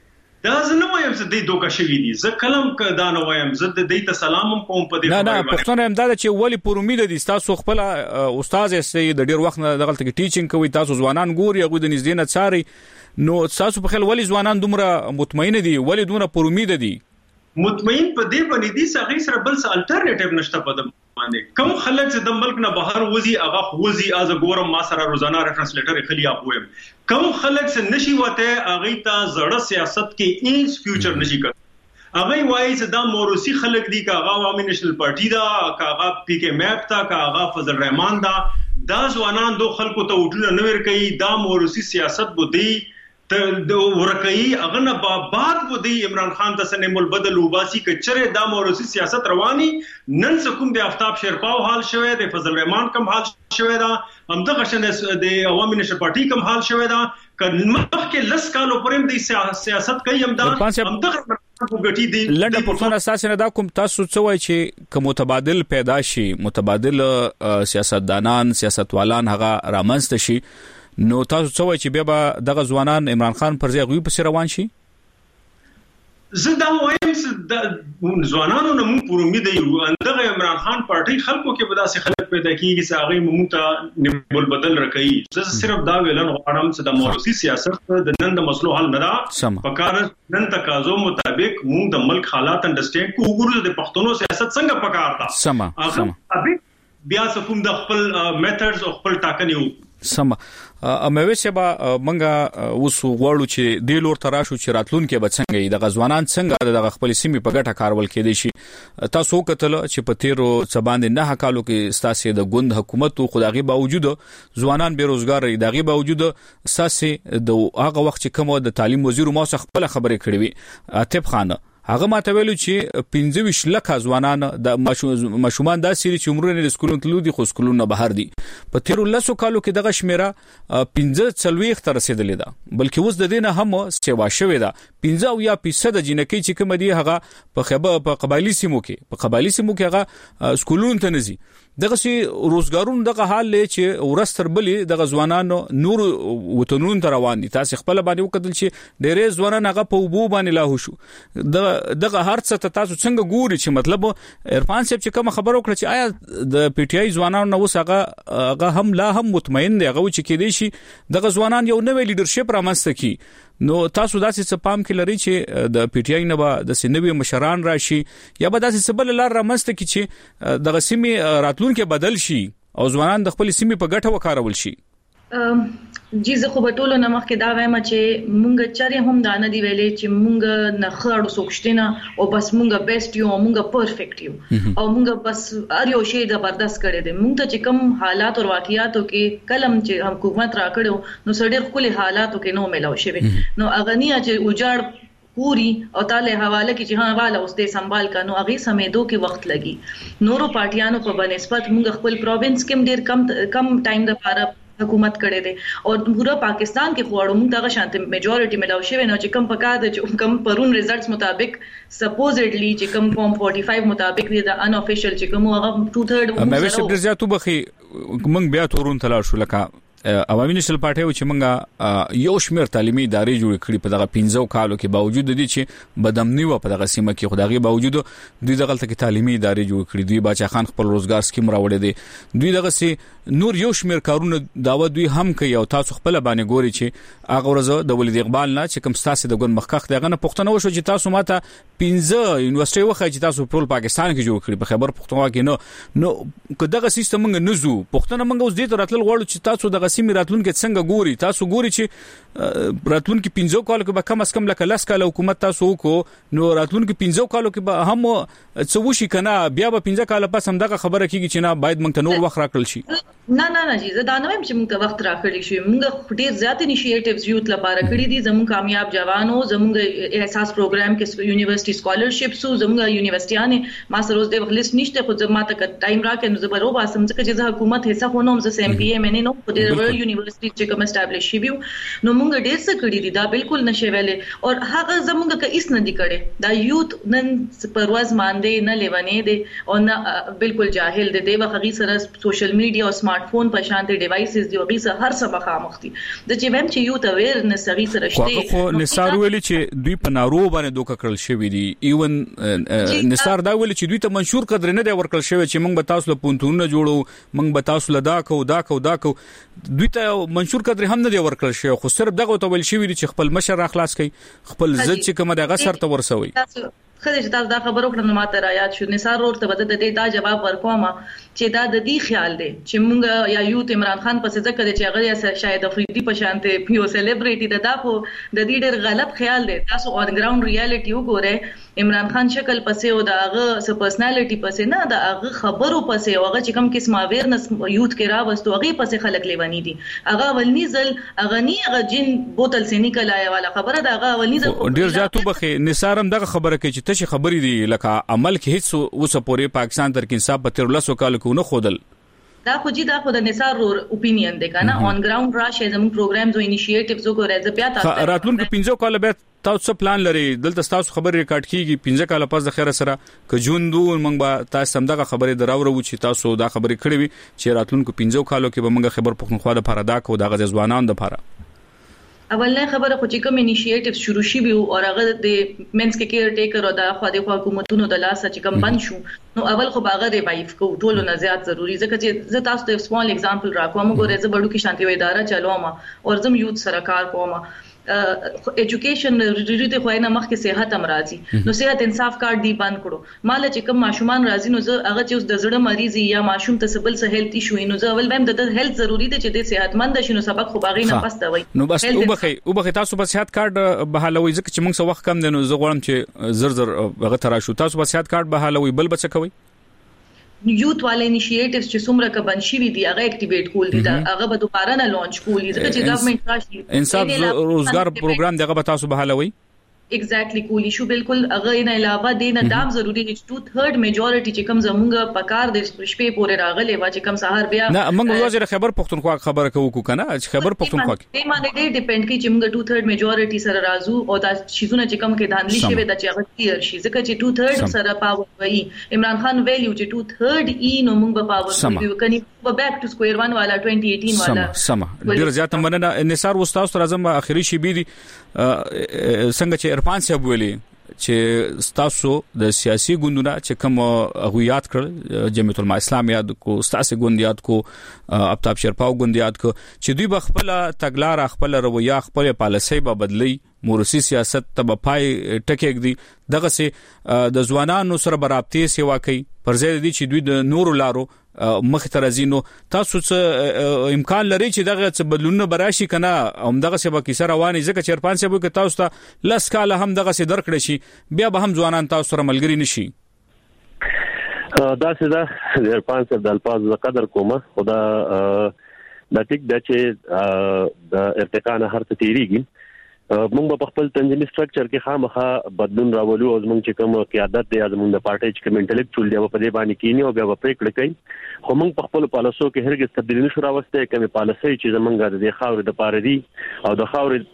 دا زه نه وایم چې دې دوکا شوی دي زه کلم دا نه وایم زه د دې ته سلام کوم په دې نه نه پښتنه هم دا چې ولی پر امید دي تاسو خپل استاد یې د ډیر وخت نه دغه ټیچینګ کوي تاسو ځوانان ګوري هغه د نږدې نه څاري نو تاسو په خل ولی ځوانان دومره مطمئن دي ولی دومره پر امید دي مطمئن په دې باندې دي چې هغه سره بل څه الټرنیټیو نشته په دې باندې کوم خلک چې د ملک نه بهر وځي هغه وځي از ګورم ما سره روزانه ریفرنس لیټر خلی اپویم کوم خلک چې نشي وته هغه ته زړه سیاست کې هیڅ فیوچر نشي کوي هغه وایي چې دا موروثي خلک دي کا هغه عوامي نېشنل پارټي دا کا هغه پی کې میپ تا کا هغه فضل الرحمن دا دا ځوانان دو خلکو ته وټونه نور کوي دا موروثي سیاست بودی ته د ورکهي هغه نه بعد بودی عمران خان د سنم البدل وباسي کچره د موروثي سیاست رواني نن سکم د آفتاب شیرپاو حال شوه د فضل الرحمن کم حال شوه دا هم د غشن د عوامي نشه پارټي کم حال شوه دا کله کې لس کالو پرم د سیاست کوي هم دا هم د غټي دي لنډه پرسونه اساس نه دا کوم تاسو څه وایي چې کوم متبادل پیدا شي متبادل سیاستدانان سیاستوالان هغه رامنځته شي نو تاسو څه وایي چې بیا به دغه ځوانان عمران خان پر ځای غوي په روان شي زه دا وایم چې د ځوانانو نه مونږ پر امید یو اندغه عمران خان پارټي خلکو کې به داسې خلک پیدا کیږي چې هغه مونږ ته نیمبل بدل راکړي زه صرف دا ویلن غواړم چې د موروثي سیاست د نن د مسلو حل نه ده په کار نن تقاضو مطابق مونږ د ملک حالات انډرسټینډ کو وګورو د پښتونو سیاست څنګه پکار ده سم سم بیا څه کوم د خپل میتھډز او خپل ټاکنې سم اموي سبا منګه اوس غواړو چې د لور تراشو چې راتلونکو به څنګه د غزوانان څنګه د خپل سیمې په ګټه کارول کېدي شي تاسو کتل چې په تیرو سباند نه حکالو کې ستاسو د ګوند حکومت او خدایي باوجود ځوانان بیروزګار دغه باوجود ساسي د هغه وخت چې کوم د تعلیم وزیر مو خپل خبرې کړې وي عاطف خان هغه ماته ویلو چې پنځه ویشت لک ځوانان د مشومان د سری چې عمرونه د سکولونو تلو دي خو سکولونو بهر دي په تیر لسو کالو کې دغه شمیره پنځه څلويخ تر رسیدلې ده بلکې اوس د دینه هم سیوا شوې ده پنځه او یا فیصد جنکی چې کوم دي هغه په خبر په قبایلی سیمو کې په قبایلی سیمو کې هغه سکولونو ته نزي دغه سي روزګارون دغه حال لې چې ورستر بلې دغه ځوانانو نور وطنون ته روان دي تاسو خپل باندې وکړل چې ډېرې ځوانان هغه په وبو باندې لاهو شو دغه هر څه تاسو څنګه ګوري چې مطلب عرفان صاحب چې کوم خبر وکړه چې آیا د پی ټی آی ځوانانو نو هغه هغه هم لا هم مطمئن دي هغه چې کېدې شي دغه ځوانان یو نوې لیدرشپ رامنځته کی نو تاسو داسې څه پام کې لري چې د پی ټی آی نه به د سنوي مشران راشي یا به داسې سبل لار رامنځته کی چې دغه سیمې راتلونکو بدل شي او ځوانان د خپل سیمې په ګټه وکارول شي جی زه خو په ټولو نمخ کې دا وایم چې مونږ چاري هم دا نه دی ویلې چې مونږ نه خړو سوکشتنه او بس مونږ بیسټ یو مونږ پرفیکټ یو او مونږ بس هر یو شی زبردست کړی دی. مونږ ته چې کوم حالات او واقعیاتو کې کلم چې حکومت را کړو نو سړي خپل حالاتو کې نو ملاو شوی نو اغنیا چې وجاړ پوری او تعالی حواله کې چې ها والا اوس دې سنبال کانو اغه سمېدو کې وخت لګي. نورو پارټیانو په بنسبت مونږ خپل پروینس کې ډیر کم کم ټایم د لپاره حکومت کړي دي او پورا پاکستان کې خوړو موږ دغه شانت میجورټي ملاو شوی نو چې کم پکا د چې کم پرون ریزلټس مطابق سپوزډلی چې کم فورم فورټي فایو مطابق دی د ان افیشل چې کوم هغه ټو تھرډ مې وسه ډیر زیاتو بخي موږ بیا تورون تلل شو لکه عوامي نشل پارټي چې موږ یو شمېر تعلیمي ادارې جوړ کړې په دغه پنځو کالو کې باوجود دي چې بدامنی و په دغه سیمه کې خدایي باوجود دوی دغه تل کې تعلیمي ادارې جوړ کړې دوی باچا خان خپل روزګار سکیم راوړی دي دوی دغه سي نور یو شمېر کارونه داوا دوی هم کوي او تاسو خپل باندې ګوري چې هغه ورځ د ولید اقبال نه چې کوم ستاسو د ګون مخکخ دغه نه پښتنه وشو چې تاسو ماته پنځه یونیورسيټي وخت چې تاسو په پاکستان کې جوړ کړی په خبر پښتونخوا کې نو نو کداغه سیستم موږ نزو پښتنه موږ اوس دې ته راتل غواړو چې تاسو دغه سیمه راتلون کې څنګه ګوري تاسو ګوري چې راتلون کې پنځه کال کې به کم اس کم لکه لاس کال حکومت تاسو وکړو نو راتلون کې پنځه کالو کې به هم څه وشي کنه بیا به پنځه کال پس هم دغه خبره کیږي چې نه باید موږ ته نور وخت راکړل شي. نه نه نه جی زه دا نه وایم چې موږ ته وخت راکړل شي موږ ډیر زیات انیشیټیوز یوت لپاره کړی دي زموږ کامیاب جوانو زموږ احساس پروګرام کې یونیورسيټي سکالرشپس زموږ یونیورسيټیانه ما سره اوس د وخت لیست نشته خو زما ته ټایم راکې نو زبرو باسم چې چې حکومت حصہ خونوم زه ایم پی ایم نه نو په دې رویل یونیورسيټي چې کوم اسټابلیش شي ویو نو موږ ډیر څه کړی دي دا بالکل نشي ویلې او هغه زموږ کې هیڅ نه دي کړي دا یوت نن پرواز ماندې نه لیوانې دي او نه بالکل جاهل دي د وغه سره سوشل میډیا او سمارټ فون په شانتي ډیوایسز دی او غي سره هر څه مخامخ دي د چې ویم چې یوت اویرنس غي سره شته خو نثار ویلي چې دوی په نارو باندې دوک کړل شوی دي ایون نثار دا ویلي چې دوی ته منشور قدر نه دی ورکړل شوی چې موږ به تاسو له پونتونه جوړو موږ به تاسو له دا کو دا کو دا کو دوی ته منشور قدر هم نه دی ورکړل شوی خو صرف دغه ته ویل شوی چې خپل مشر اخلاص کړي خپل عزت چې کومه دغه سر ته ورسوي. خدای چې تاسو دا خبرو کړنه ماته را یاد شو نثار ورته بده د دې دا جواب ورکوم چې دا د دې خیال دی چې مونږ یا یوت عمران خان پسې ځکه چې هغه شاید افریدي په شانته پیو سلیبریټي د دا خو د دې ډېر غلط خیال دی تاسو اون ګراوند ریالټي وګورئ عمران خان شکل پسې او دا هغه س پرسنالټي پسې نه دا هغه خبرو پسې هغه چې کوم قسم اویرنس یوت کې راوستو هغه پسې خلک لیوانی دي هغه ولني زل اغنی هغه جن بوتل سې نکلای والا خبره دا هغه ولني زل ډېر زیاتو بخي نثارم دغه خبره کوي چې تشه خبرې دي لکه عمل کې هیڅ اوسه پورې پاکستان تر کې انصاف په تیر لسو کال کې نه خودل دا خو جی دا خو د نثار اپینین دی کنه اون ګراوند راشه زموږ پروګرامز او انیشیټیوز وګورئ زه بیا تاسو راتلونکو پنځه کال به تاسو پلان لري دلته تاسو خبر ریکارډ کیږي پنځه کال پس د خیره سره ک جون دو موږ به تاسو هم دغه خبره دراوړو چې تاسو دا خبرې کړې وي چې راتلونکو پنځه کالو کې به موږ خبر پښتونخوا د پاره دا کو د غزوانان د پاره اولنه خبره خو چې کوم انیشیټیوز شروع شي وي او هغه د منس کې کیر ټیکر او د خو د حکومتونو د لاس چې کوم بند شو نو اول خو باغه ریوایو کو ټولو نه زیات ضروری ځکه چې زه تاسو ته سمال اگزامپل راکوم غوړې زه بډو کې شانتي وې اداره چلوم او زم یوت سره کار کوم ایجوکیشن ریډیټ خو نه مخکې صحت امراضي نو صحت انصاف کارت دی بند کړو مال چې کوم ماشومان راځي نو زه هغه چې اوس د زړه مریضي یا ماشوم ته سبل سه هیلث ایشو نو زه اول بهم د هیلث ضروری دی چې د صحتمند شي نو سبق خو باغی نه پس دوي نو بس او بخي او بخي تاسو په صحت کارت بهالوي ځکه چې موږ څه وخت کم دی نو زه غواړم چې زر زر هغه ترا شو تاسو په صحت کارت بهالوي بل بچ کوي یوت والے انیشیټیوز چې څومره ک بن شي وي دي هغه اکټیویټ کول دي دا هغه به دوباره نه لانچ کولی ځکه چې ګورنمنت راشي انصاف روزګار پروګرام دغه به تاسو بهالوي ایگزیکټلی کولی شو بالکل هغه نه علاوه دینه دام ضروری دي چې ټو تھرډ میجورټي چې کوم زمونږ پکار د شپې پورې راغلي وا چې کوم سهار بیا نه موږ وزیر خبر پښتونخوا خبره کوو کو کنه خبر پښتونخوا کې ما نه ډیپند کی چې موږ ټو تھرډ میجورټي سره راځو او دا شیزونه چې کوم کې دانلی شي د چې هغه کلیر شي ځکه چې ټو تھرډ سره پاور وایي عمران خان ویلیو چې ټو تھرډ ای نو موږ په پاور وایو کني په بیک ټو سکوير ون والا twenty eighteen والا سم ډیر زیات مننه نثار استاد سره زم اخري شي بي څنګه چې عرفان صاحب ویلي چې تاسو د سیاسي ګوندونو چې کوم هویت کړ جمعیت العلماء اسلام یاد کو تاسو ګوندیات کو افتاب شرپاو ګوندیات کو چې دوی بخپل تګلار خپل رویه خپل پالیسي به بدلی مورسی سیاست ته پای ټکیک دي دغه سي د ځوانانو سره برابطي سیوا کوي پر ځای دي چې دوی د نورو لارو مخ ته راځي. نو تاسو څه امکان لري چې دغه څه بدلونه براشي کنه هم دغه څه به کیسه رواني ځکه چې ارفان صاحب کې تاسو ته لس کاله هم دغه څه درکړی شي بیا به هم ځوانان تاسو سره ملګری نشي؟ دا څه ده ارفان صاحب د الفاظ قدر کومه خدا د ټیک د چې د ارتقا نه هر څه تیریږي. موږ په خپل تنظیمي سټرکچر کې خامخا بدلون راولو او موږ چې کوم قیادت دی زموږ د پارټي چې کوم انټلیکچوال دی په دې باندې کینی او بیا په پریکړه کوي. خو موږ په خپل پالیسو کې هرګز تبدیلی نشو راوسته کوم پالیسي چې زموږ د خاورې د پاره دی او د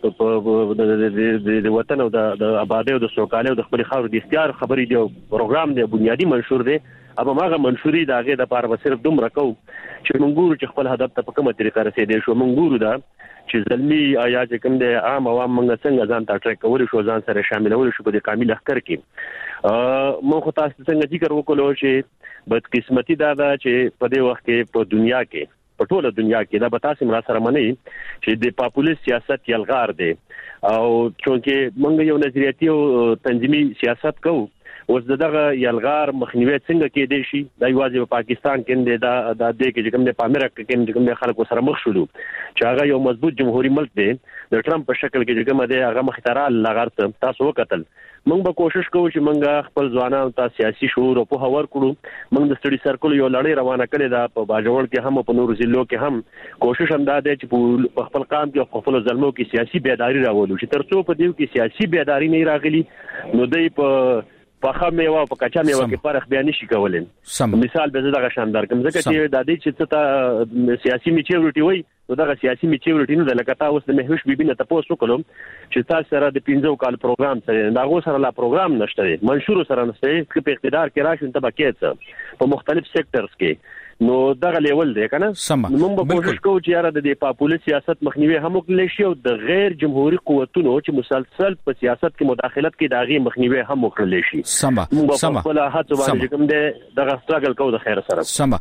خاورې د وطن او د آبادی او د سوکالۍ او د خپل خاورې د اختیار خبرې دی او پروګرام دی بنیادی منشور دی. اما ماغه منشوري داغه د پاره صرف دومره کو چې موږ ګورو چې خپل هدف ته په کومه طریقه رسیدې شو. موږ ګورو دا چې ځلمي آیا چې کوم د عام عوام موږ څنګه ځان ته ټریک کول شو ځان سره شاملول شو په کامل لخر کې. موږ تاسو څنګه ذکر وکړو چې بدقسمتي دا ده چې په دې وخت کې په دنیا کې په ټوله دنیا کې دا به تاسو مرا سره منئ چې د پاپولیس سیاست یلغار دی او چونکه موږ یو نظریاتي او تنظیمي سیاست کوو اوس دغه یلغار مخنیوي څنګه کېدې شي دا یوازې په پاکستان کې دا د دې کې کوم د پامیر کې کوم خلکو سره مخ شولو چې هغه یو مضبوط جمهوریت ملک دی د ټرمپ په شکل کې کوم دی هغه مخترع لغار تاسو وکتل. موږ به کوشش کوو چې موږ خپل ځوانانو ته سیاسي شعور او په هور کړو. موږ د سټډي سرکل یو لړۍ روانه کړې ده په باجوړ کې هم په نور ضلعو کې هم کوشش هم دا دی چې په خپل قام کې خپل ظلمو کې سیاسي بیداری راولو چې ترڅو په دې کې سیاسي بیداری نه راغلي نو دوی په په خامه او په کچا میوه کې فرق بیان نشي کولای. مثال به زه دغه شاندار کوم ځکه چې د دې چې ته سیاسي میچورټي وای نو دغه سیاسي میچورټي نه د لکه تاسو د مهوش بیبي نه تاسو وکړم چې تاسو سره د پنځو کال پروګرام سره دا غو سره لا پروګرام نشته منشور سره نشته چې په اقتدار کې راشي ته بکیت په مختلف سېکټرز کې نو دغه لیول دی کنه. موږ به کوشش کوو چې یاره د پاپولیس سیاست مخنیوي هم وکړي شي او د غیر جمهوریت قوتونو چې مسلسل په سیاست کې مداخلت کوي دغه مخنیوي هم وکړي شي. سم سم په هڅه باندې کوم دی دغه سټراګل کوو د خیر سره. سم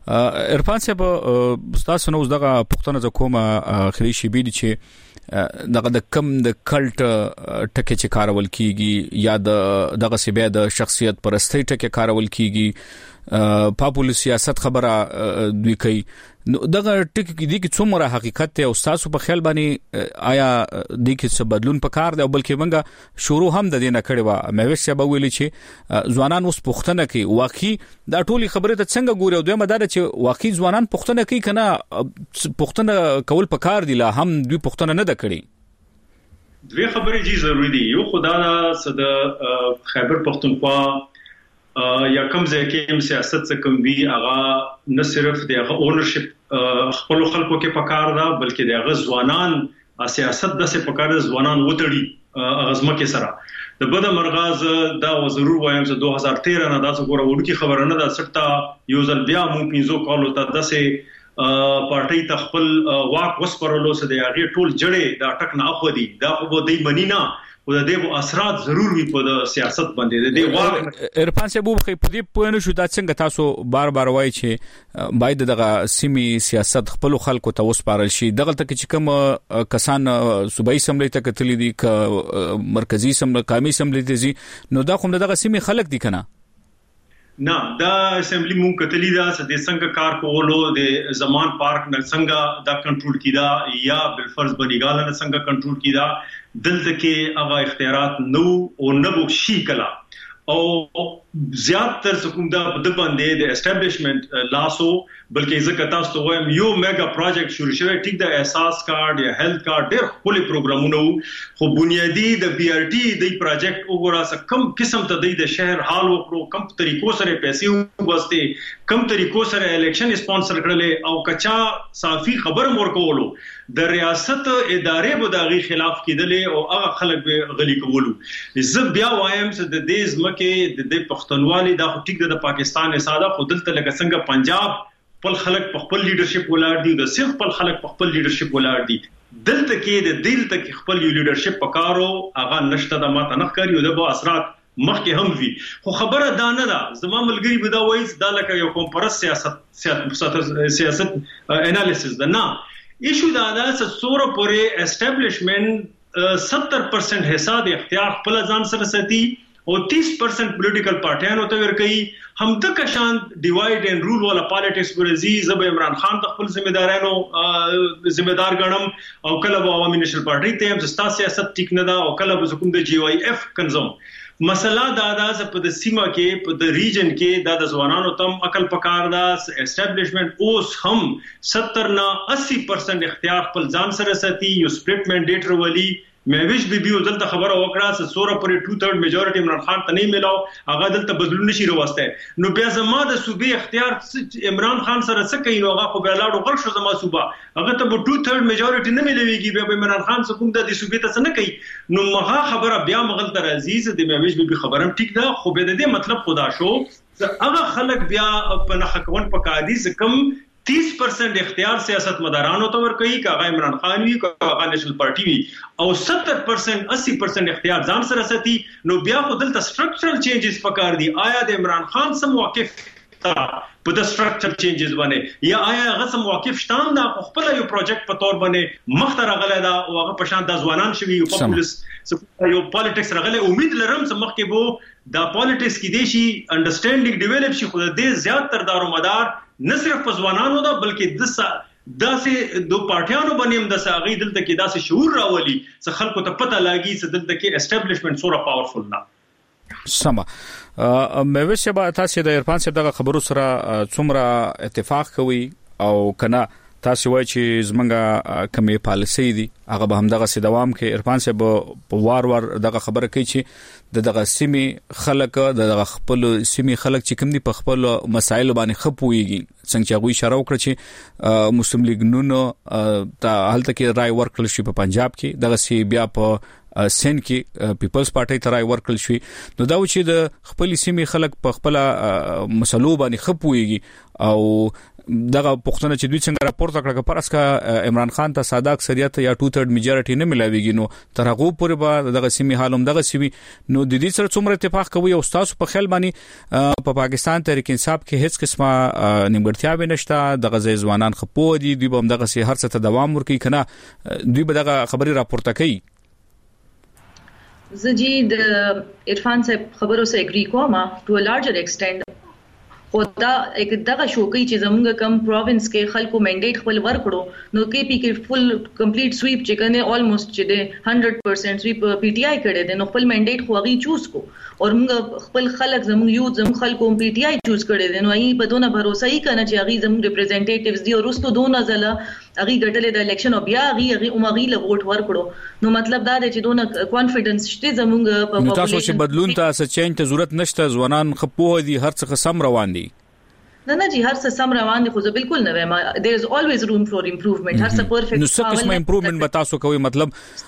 عرفان صاحب تاسو نو دغه پښتنه کومه خري شي بي چې دغه د کم د کلټ ټکه چې کارول کیږي یا دغه سی بیا د شخصیت پرستی ټکه کارول کیږي پاپولیس سیاست خبره دوی کوي. نو دغه ټکی کې دي کې څومره حقیقت ته او تاسو په خیال باندې آیا د کې څه بدلون پکار دی او بلکې منګه شروع هم د دې نه کړي وا مې وسه به ویل چې ځوانان اوس پښتنه کوي واقعي دا ټولي خبره ته څنګه ګوري او دوی مدار چې واقعي ځوانان پښتنه کوي کنه پښتنه کول پکار دی لا هم دوی پښتنه نه د کړي. دوی خبرې جی ضروری دي. یو خدا دا صد خیبر پختونخوا یا کوم ځای کې سیاست څخه کوم وی هغه نه صرف د هغه اونرشپ خپل خلکو کې پکار ده بلکې د هغه ځوانان سیاست د څه پکار ده ځوانان وټړي اغزمه کې سره د بده مرغاز دا ضرور وایم چې دوه هزار تیرہ نه دا څه ګوره ورکی خبره نه ده سټا یو ځل بیا مو پینځو کالو ته د څه پارټي ته خپل واک وسپرلو سره د هغه ټول جړې دا ټک نه اخو دي دا خو د منینا او د دې اثرات ضرور وي په سیاست باندې د دې واک ارفان صاحب خو په دې پوهنه شو دا څنګه تاسو بار بار وایي چې باید دغه سیمي سیاست خپل خلکو ته وسپارل شي دغه ته چې کوم کسان صوبایي سملې ته کتلې دي ک مرکزی سملې قومي سملې دي نو دا کوم دغه سیمي خلک دي کنه نه دا اسمبلی مون کتلی دا د څنګه کار کولو د زمان پارک نه څنګه دا کنټرول کیدا یا بالفرض بنیګال نه څنګه کنټرول کیدا دلته کې هغه اختیارات نو او نبو شي کلا او زیات تر کوم دا د باندې د اسټابلیشمنت لاسو بلکې ځکه تاسو ته وایم یو میگا پروجیکټ شروع شوی ټیک د احساس کارت یا هیلث کارت ډېر خپل پروګرامونه خو بنیادی د بي ار ټي د پروجیکټ وګوراسه کم قسم ته د شهر حال وکړو کم طریقو سره پیسې وغوښتي کم طریقو سره الیکشن سپانسر کړل او کچا صافي خبر مور کولو د ریاست ادارې به دغه خلاف کېدلې او هغه خلک به غلي کولو زه بیا وایم چې د دې ځمکه د پښتونوالي د ټیک د پاکستان ساده خودلته لکه څنګه پنجاب خپل خلک په خپل لیډرشپ ولاړ دي د سیخ خپل خلک په خپل لیډرشپ ولاړ دي دلته کې د دلته کې خپل یو لیډرشپ پکارو هغه نشته د ماته نه ښکاری او د به اثرات مخکې هم وي خو خبره دا نه ده زما ملګری به دا وایي دا لکه یو کومپرس سیاست سیاست انالیسس ده نه ایشو دا ده چې څوره پورې اسټابلیشمنت ستر پرسنټ حصہ د اختیار خپل ځان سره ساتي او तीस परसेंट پولیټیکل پارټیانو ته ورکړي هم د کشان ډیوایډ اند رول ولا پالیټکس ورزي زب عمران خان د خپل ذمہدارانو ذمہدار ګڼم او کله به عوامي نېشنل پارټي ته هم ستا سیاست ټیک نه دا او کله به کوم د جی واي اف کنزم مسله دا د په د سیمه کې په د ریجن کې د ځوانانو تم عقل پکار دا اسټابلیشمنت اوس هم ستر نه अस्सी percent اختیار خپل ځان سره ساتي یو سپلیټ منډیټ ورولي مهوش بي بي دلته خبره وکړه چې سوره پرې ټو تھرډ میجورټي عمران خان ته نه ملاو هغه دلته بدلون نشي راوسته نو بیا زما د صوبې اختیار عمران خان سره څه کوي نو هغه خو بیا لاړو غل شو زما صوبه هغه ته ټو تھرډ میجورټي نه ملويږي بیا عمران خان څه کوم د دې صوبې ته څه نه کوي نو مغه خبره بیا مغل تر عزیز د مهوش بي بي خبرم ټیک ده خو به د دې مطلب خدا شو هغه خلک بیا په نحقون په قادي کم तीस percent اختیار سیاست مدارانو ته ورکوي کاغه عمران خان وی کاغه نېشنل پارټي وی او ستر percent अस्सी percent اختیار ځان سره ساتي نو بیا خو دلته سټرکچرل چینجز پکار دي آیا د عمران خان سم موقف تا په د سټرکچر چینجز باندې یا آیا هغه سم موقف شتام دا خپل یو پروجیکټ په تور باندې مختره غله دا او هغه په شان د ځوانان شوی یو پاپولیس یو پالیټکس رغله امید لرم چې مخکې بو دا پالیټکس کې دي شي انډرستانډینګ ډیولپ شي خو د زیات تر دارو مدار نه صرف په ځوانانو دا بلکې د داسې دو پارټیانو باندې هم د ساغي دلته کې داسې شعور راولي چې خلکو ته پته لاګي چې دلته کې اسټابلیشمنت سوره پاورفل نه سما مې وشه به تاسو د عرفان صاحب دغه خبرو سره څومره اتفاق کوي او کنه تاسو وایي چې زمونږه کمی پالیسي دي هغه به هم دغه سي دوام کې عرفان صاحب په وار وار دغه خبره کوي چې د دغه سیمي خلک د دغه خپل سیمي خلک چې کوم دي په خپل مسایل باندې خپويږي څنګه چې غوي اشاره وکړه چې مسلم لیگ نونو ته حالت کې رائے ورکړل شي په پنجاب کې دغه سی بیا په سین کې پیپلز پارټي ته رائے ورکړل شي نو دا و چې د خپل سیمي خلک په خپل مسلو باندې خپويږي او دغه پښتنه چې دوی څنګه راپورته کړه پر اسکا عمران خان ته ساده اکثریت یا ټو تھرډ میجورټي نه ملاويږي نو تر هغه پورې به دغه سیمي حالوم دغه سیمي نو د دې سره څومره اتفاق کوي او تاسو په خیال باندې په پاکستان تحریک انصاف کې هیڅ قسمه نیمګړتیا به نشته دغه ځوانان خپو دي دوی به دغه سي هر څه ته دوام ورکوي کنه دوی به دغه خبري راپورته کوي زجی د عرفان صاحب خبرو سره اګری کوم ټو ا لارجر ایکسټند او دا یک دغه شوکې چې زمونږ کم پروینس کې خلکو منډیټ خپل ورکړو نو کې پی کې فل کمپلیټ سویپ چې کنه almost چې ده one hundred percent سویپ پی ټی آی کړي دي نو خپل منډیټ خو غي چوز کو او موږ خپل خلک زموږ یو زموږ خلکو پی ټی آی چوز کړي دي نو ای په دونه باور یې کنه چې غي زموږ ریپرزینټیټیوز دي او رستو دونه ځله اغي ګټلې د الیکشن او بیا اغي اغي اومغي له ووټ ورکړو نو مطلب دا دی چې دونه کانفیډنس شته زموږ په پاپولیشن تاسو چې بدلون ته څه چینج ته ضرورت نشته ځوانان خپو دي هر څه سم روان دي نه نه جی هر څه سم روان دي خو زه بالکل نه وایم there is always room for improvement هر څه پرفیکټ نو څه قسمه امپروومنت به تاسو کوي مطلب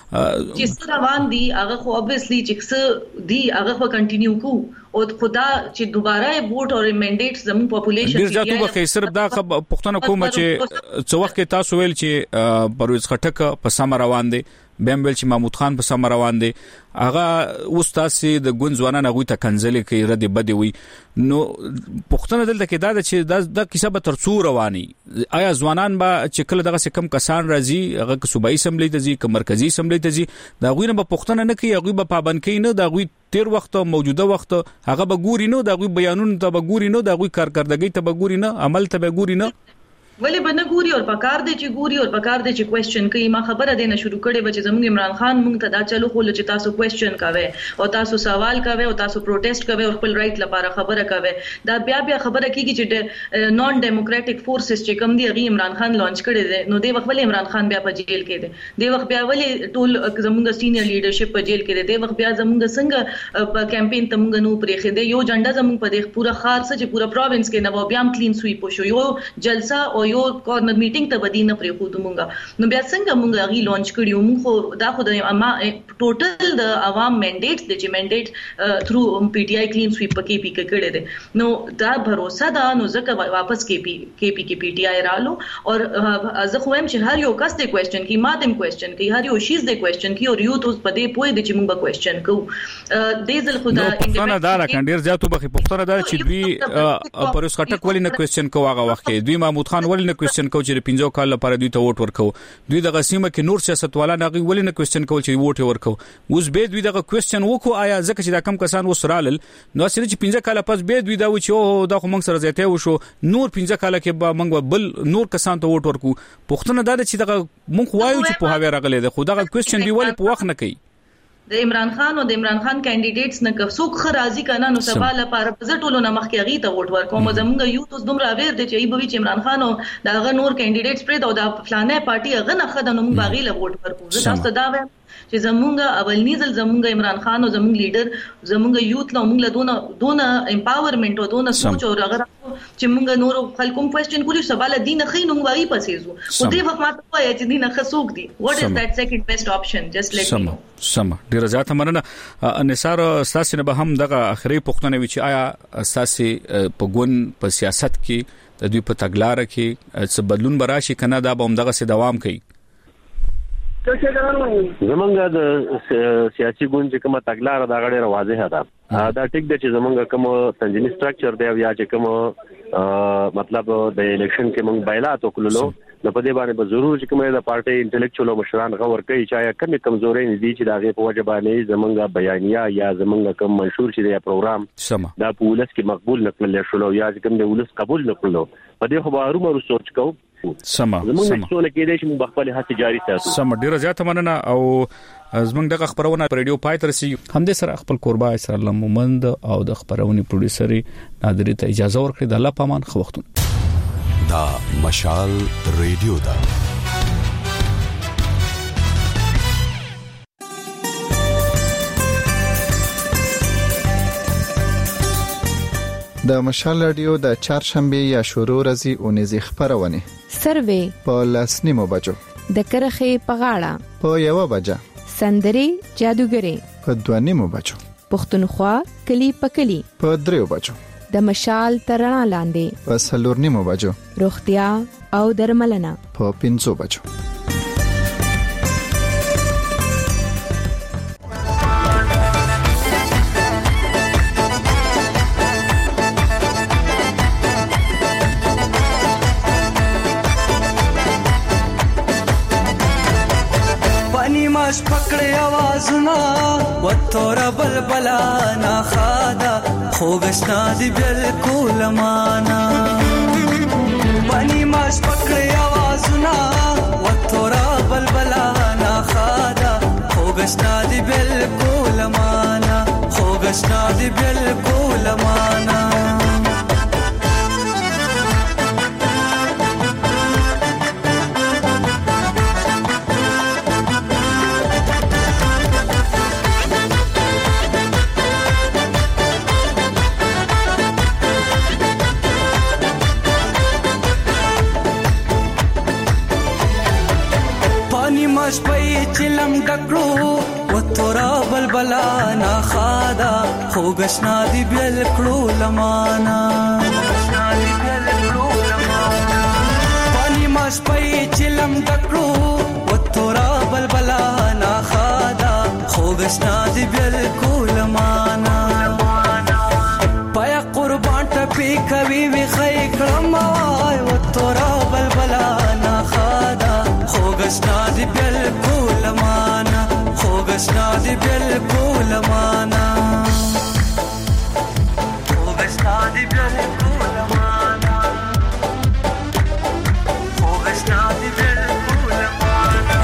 چې څه روان دي هغه خو obviously چې څه دي هغه به کنټینیو کو او خدا چې دوباره ووټ او منډیټ زمو پاپولیشن ډیر ځاتو به صرف دا پښتنه کوم چې څو وخت کې تاسو ویل چې پرویز خټک په سم روان دي بهم ویل چې محمود خان په سم روان دي هغه اوس تاسو د ګوند ځوانان هغه ته کنځلې کوي رد بدی وي نو پښتنه دلته کې دا چې دا کیسه به ترڅو رواني آیا ځوانان به چې کله دغه کم کسان راځي هغه صوبایي سملې ته ځي که مرکزی سملې ته ځي دا غوینه به پښتنه نه کوي هغه به پابند کوي نه دا غوي تیر وخت موجوده وخت هغه به ګوري نو دا غوي بیانونه ته به ګوري نو دا غوي کارکردګي ته به ګوري نه عمل ته به ګوري نه ولی بنه ګوري او پکار دي چې ګوري او پکار دي چې کوېسچن کوي ما خبره ده نه شروع کړي بچ زموږ عمران خان مونږ ته دا چلو خو چې تاسو کوېسچن کوي او تاسو سوال کوي او تاسو پروټیسټ کوي او خپل رائټ لپاره خبره کوي دا بیا بیا خبره کیږي چې نان ډیموکراټک فورسز چې کوم دي غي عمران خان لانچ کړي دي نو دی وخت ولې عمران خان بیا په جیل کې دي دی وخت بیا ولې ټول زموږ سینیئر لیډرشپ په جیل کې دي دی وخت بیا زموږ څنګه په کمپاین ته مونږ نو پرې خېده یو جنډا زموږ په دې پورا خار څه چې پورا پروینس کې نو بیا هم کلین سویپ شو یو جلسه او یو کورنر میټینګ ته بدینه پرې خو دومګه نو بیا څنګه مونږ غي لانچ کړیو مونږ خو دا خو د اما ټوټل د عوام منډیټ د چې منډیټ تھرو پی ټی آی کلین سویپ پکې پی کې کړي دي نو دا باور ده نو ځکه واپس کې پی کې پی کې پی ټی آی رالو او زه خو هم چې هر یو کس د کوېسچن کی ماته کوېسچن کی هر یو شیز د کوېسچن کی او یو توس پدې پوي د چې مونږ به کوېسچن کوو د ځل خدا انډیپندنت دا راکړ ډیر ځاتو بخي پښتنه دا چې دوی پروس خټک ولې نه کوېسچن کوي هغه وخت کې دوی محمود خان ولې نه کوېسچن کو چې پنځو کال لپاره دوی ته ووټ ورکو دوی د غسیمه کې نور سیاستوالان هغه ولې نه کوېسچن کول چې ووټ ورکو اوس به دوی دغه کوېسچن وکړو آیا ځکه چې دا کم کسان وسرالل نو اصلي چې پنځه کال پس به دوی دا و چې او دا خو موږ سره زیاته وشو نور پنځه کال کې به موږ بل نور کسان ته ووټ ورکو پښتنه دا چې دغه موږ وایو چې په هغه راغلي ده خو دغه کوېسچن دی ولې په وخت نه کوي د عمران خان او د عمران خان کینډیډیټس نه کڅوک خرازي کنه نو سبا لپاره په ټولو نه مخ کې غي ته ووټ ورکوم زموږ یو توس دومره اویر دي چې ای بوي چې عمران خان او دغه نور کینډیډیټس پر دا د فلانه پارټي هغه نه خدای نو موږ باغی له ووټ ورکوم زه تاسو ته دا وایم چې زمونږ اولنی ځل زمونږ عمران خان او زمونږ لیډر زمونږ یوت له موږ له دونه دونه امپاورمنت او دونه سوچ او هغه چې موږ نور خلکو کوېسچن کولی سوال دین خې نو وايي پسې زو او دې وخت ماته وایي چې دین خسوک دي what is that second best option just let me know سم ډیر زیاته مننه انصار اساسي نه به هم دغه اخري پښتنه وی چې آیا اساسي په ګون په سیاست کې د دوی په تګلارې کې څه بدلون براشي کنه دا به هم دغه سي دوام کوي زمونږ د سیاسي ګوند چې کومه تګلارې دا غړي واضحه ده دا ټیک ده چې زمونږ کوم تنظیمي سټرکچر دی یا چې کوم مطلب د الیکشن کې موږ بایلات وکړو نو په دې باندې به ضرور چې کومه د پارټي انټلیکچوال مشران غور کوي چې یا کومه کمزوري نه دي چې دا غي په وجه باندې زمونږ بیانیه یا زمونږ کوم منشور چې دی پروګرام دا په ولس کې مقبول نکړل شو یا چې کوم د ولس قبول نکړلو په دې خو به ارومرو سوچ کو سم زمونږ څونه کې دې چې موږ خپل هڅه جاري ساتو سم ډیر زیاته مننه او زمونږ دغه خبرونه په رادیو پای تر سي هم دې سره خپل قربا اسرائیل مومند او د خبرونې پروډوسر نادری ته اجازه ورکړي د الله پامان خو وختون دا مشال ریډیو دا د مشال رادیو د چهارشنبه یا شروع ورځې اونیزه خبرونه سروي په لاسنیمو بجو د کرخه په غاړه په یو بجه سندري جادوګري په دوانیمو بجو پښتونخوا کلی په کلی په دریو بجو د مشال ترنا لاندې په سلورنیمو بجو روغتیا او درملنه په پنځو بجو ماش پکړې आवाजونه وتور بلبلا نا خادا خوګشنا دی بالکل معنا پانی ماش پکړې आवाजونه وتور بلبلا نا خادا خوګشنا دی بالکل معنا خوګشنا دی بالکل معنا مش پي چلم ډکړو وتورا بلبلا نا خادا خوګشنا دی بالکلو لمانا پانی مش پي چلم ډکړو وتورا بلبلا نا خادا خوګشنا دی بالکلو لمانا پیا قربان ټپي کوي وی خې کړم وای وتورا بلبلا نا خادا خوګشنا دی بالکل معنا خوګشنا دی بالکل معنا خوګشنا دی بالکل معنا خوګشنا دی بالکل معنا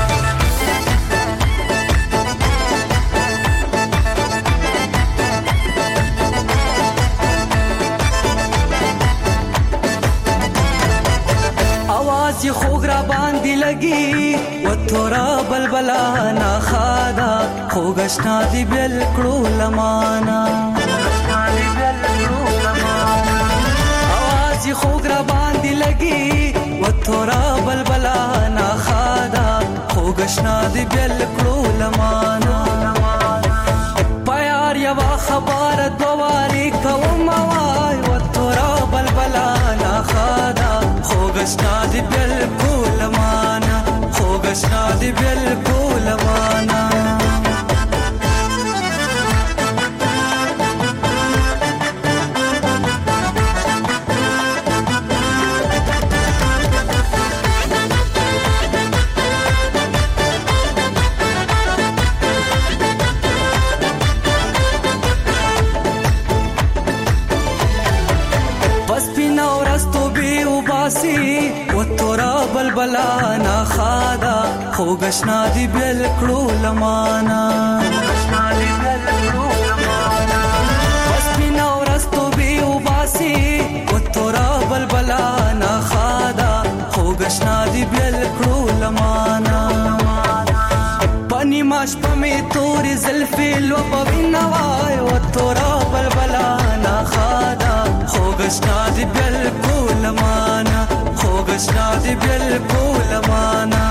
आवाज ये खोगरा बांधी लगी वतोरा बलबला ना खादा खोगशना दी बिल्कुल लमाना आवाज ये खोगरा बांधी लगी वतोरा बलबला ना खादा खोगशना दी बिल्कुल लमाना प्यार या वा खबर दोवारी कवमावाय वतोरा बलबला ना खादा خوګشنا دی بالکل معنا خوګشنا دی بالکل معنا بلا نا خادا خوګشنا دی بل کړو لمانا خوګشنا دی بل کړو لمانا بس بنا ورستو بي وباسي وتورا بلبلا نا خادا خوګشنا دی بل کړو لمانا پني ماش پمي توري زلفي لو پوينوای وتورا بلبلا نا خادا خوګشنا دی بل کړو لمانا خوګشنا دی بل کړو لمانا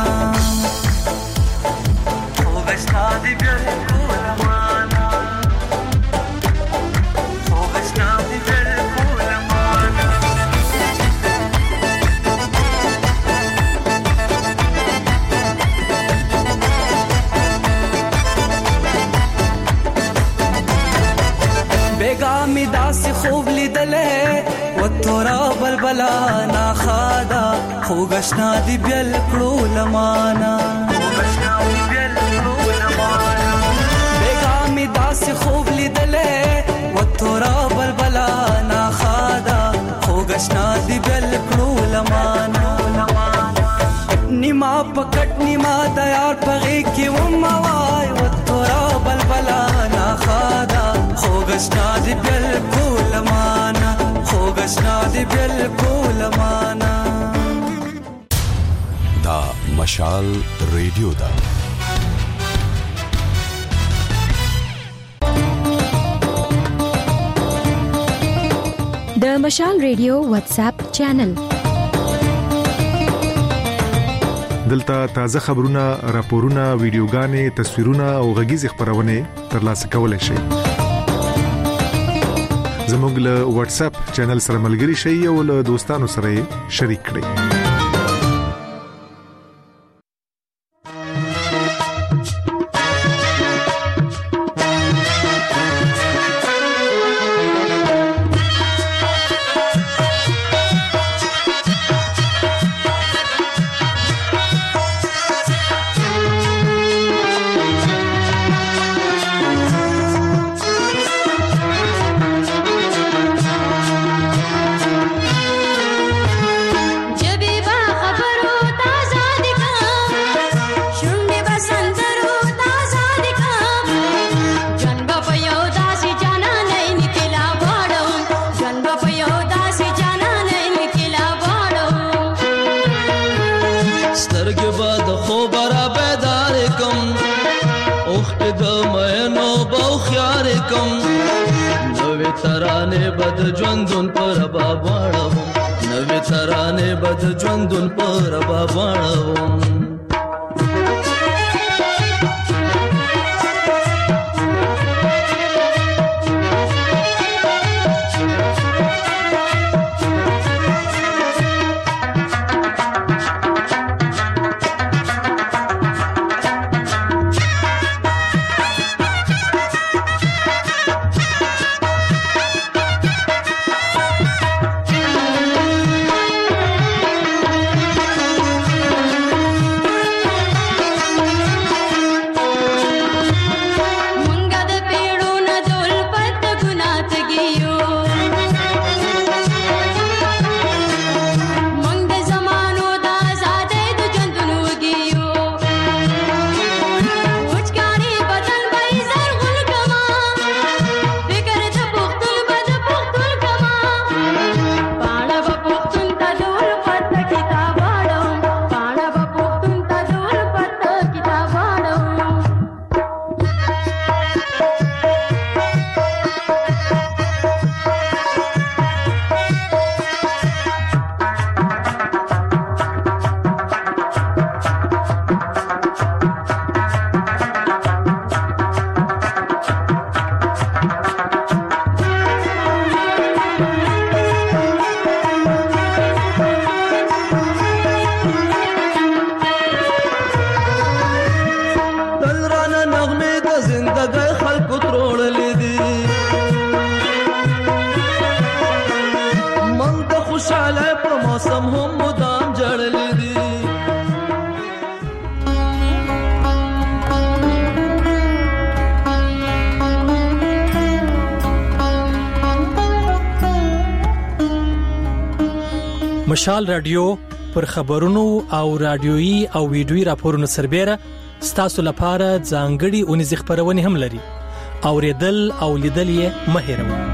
خوګشنا دی بل کړو لمانا خوګشنا دی بل کړو لمانا بیگا می داس خوب لیدلې وتورا بلبلا نا خادا خوګشنا دی بل کړو لمانا خوګشنا دی بل کړو لمانا بیگا می داس خوب لیدلې وتورا بلبلا نا خادا خوګشنا دی بل کړو لمانا نیما پکټ نیما تیار پغې کې وما وای وتورا بلبلا نا خادا خوګشنا دی بل کړو لمانا خوګشنا دی بل کړو لمانا دا مشال ریډیو دا د مشال ریډیو واتس اپ چینل دلته تازه خبرونه، راپورونه، ویډیوګانې، تصویرونه او غږیز خبرونه ترلاسه کولای شئ. زموږ له واتس اپ چینل سره ملګري شئ او له دوستانو سره شریک کړئ. ترانه بد ژوندون پر باباړو نوې ترانه بد ژوندون پر باباړو مشال رادیو پر خبرونو او رادیويي او ویډیويي راپورونو سربېره ستاسو لپاره ځانګړي اونیزې خبرونه هم لري. اوریدل او لیدل یې مه هېروئ.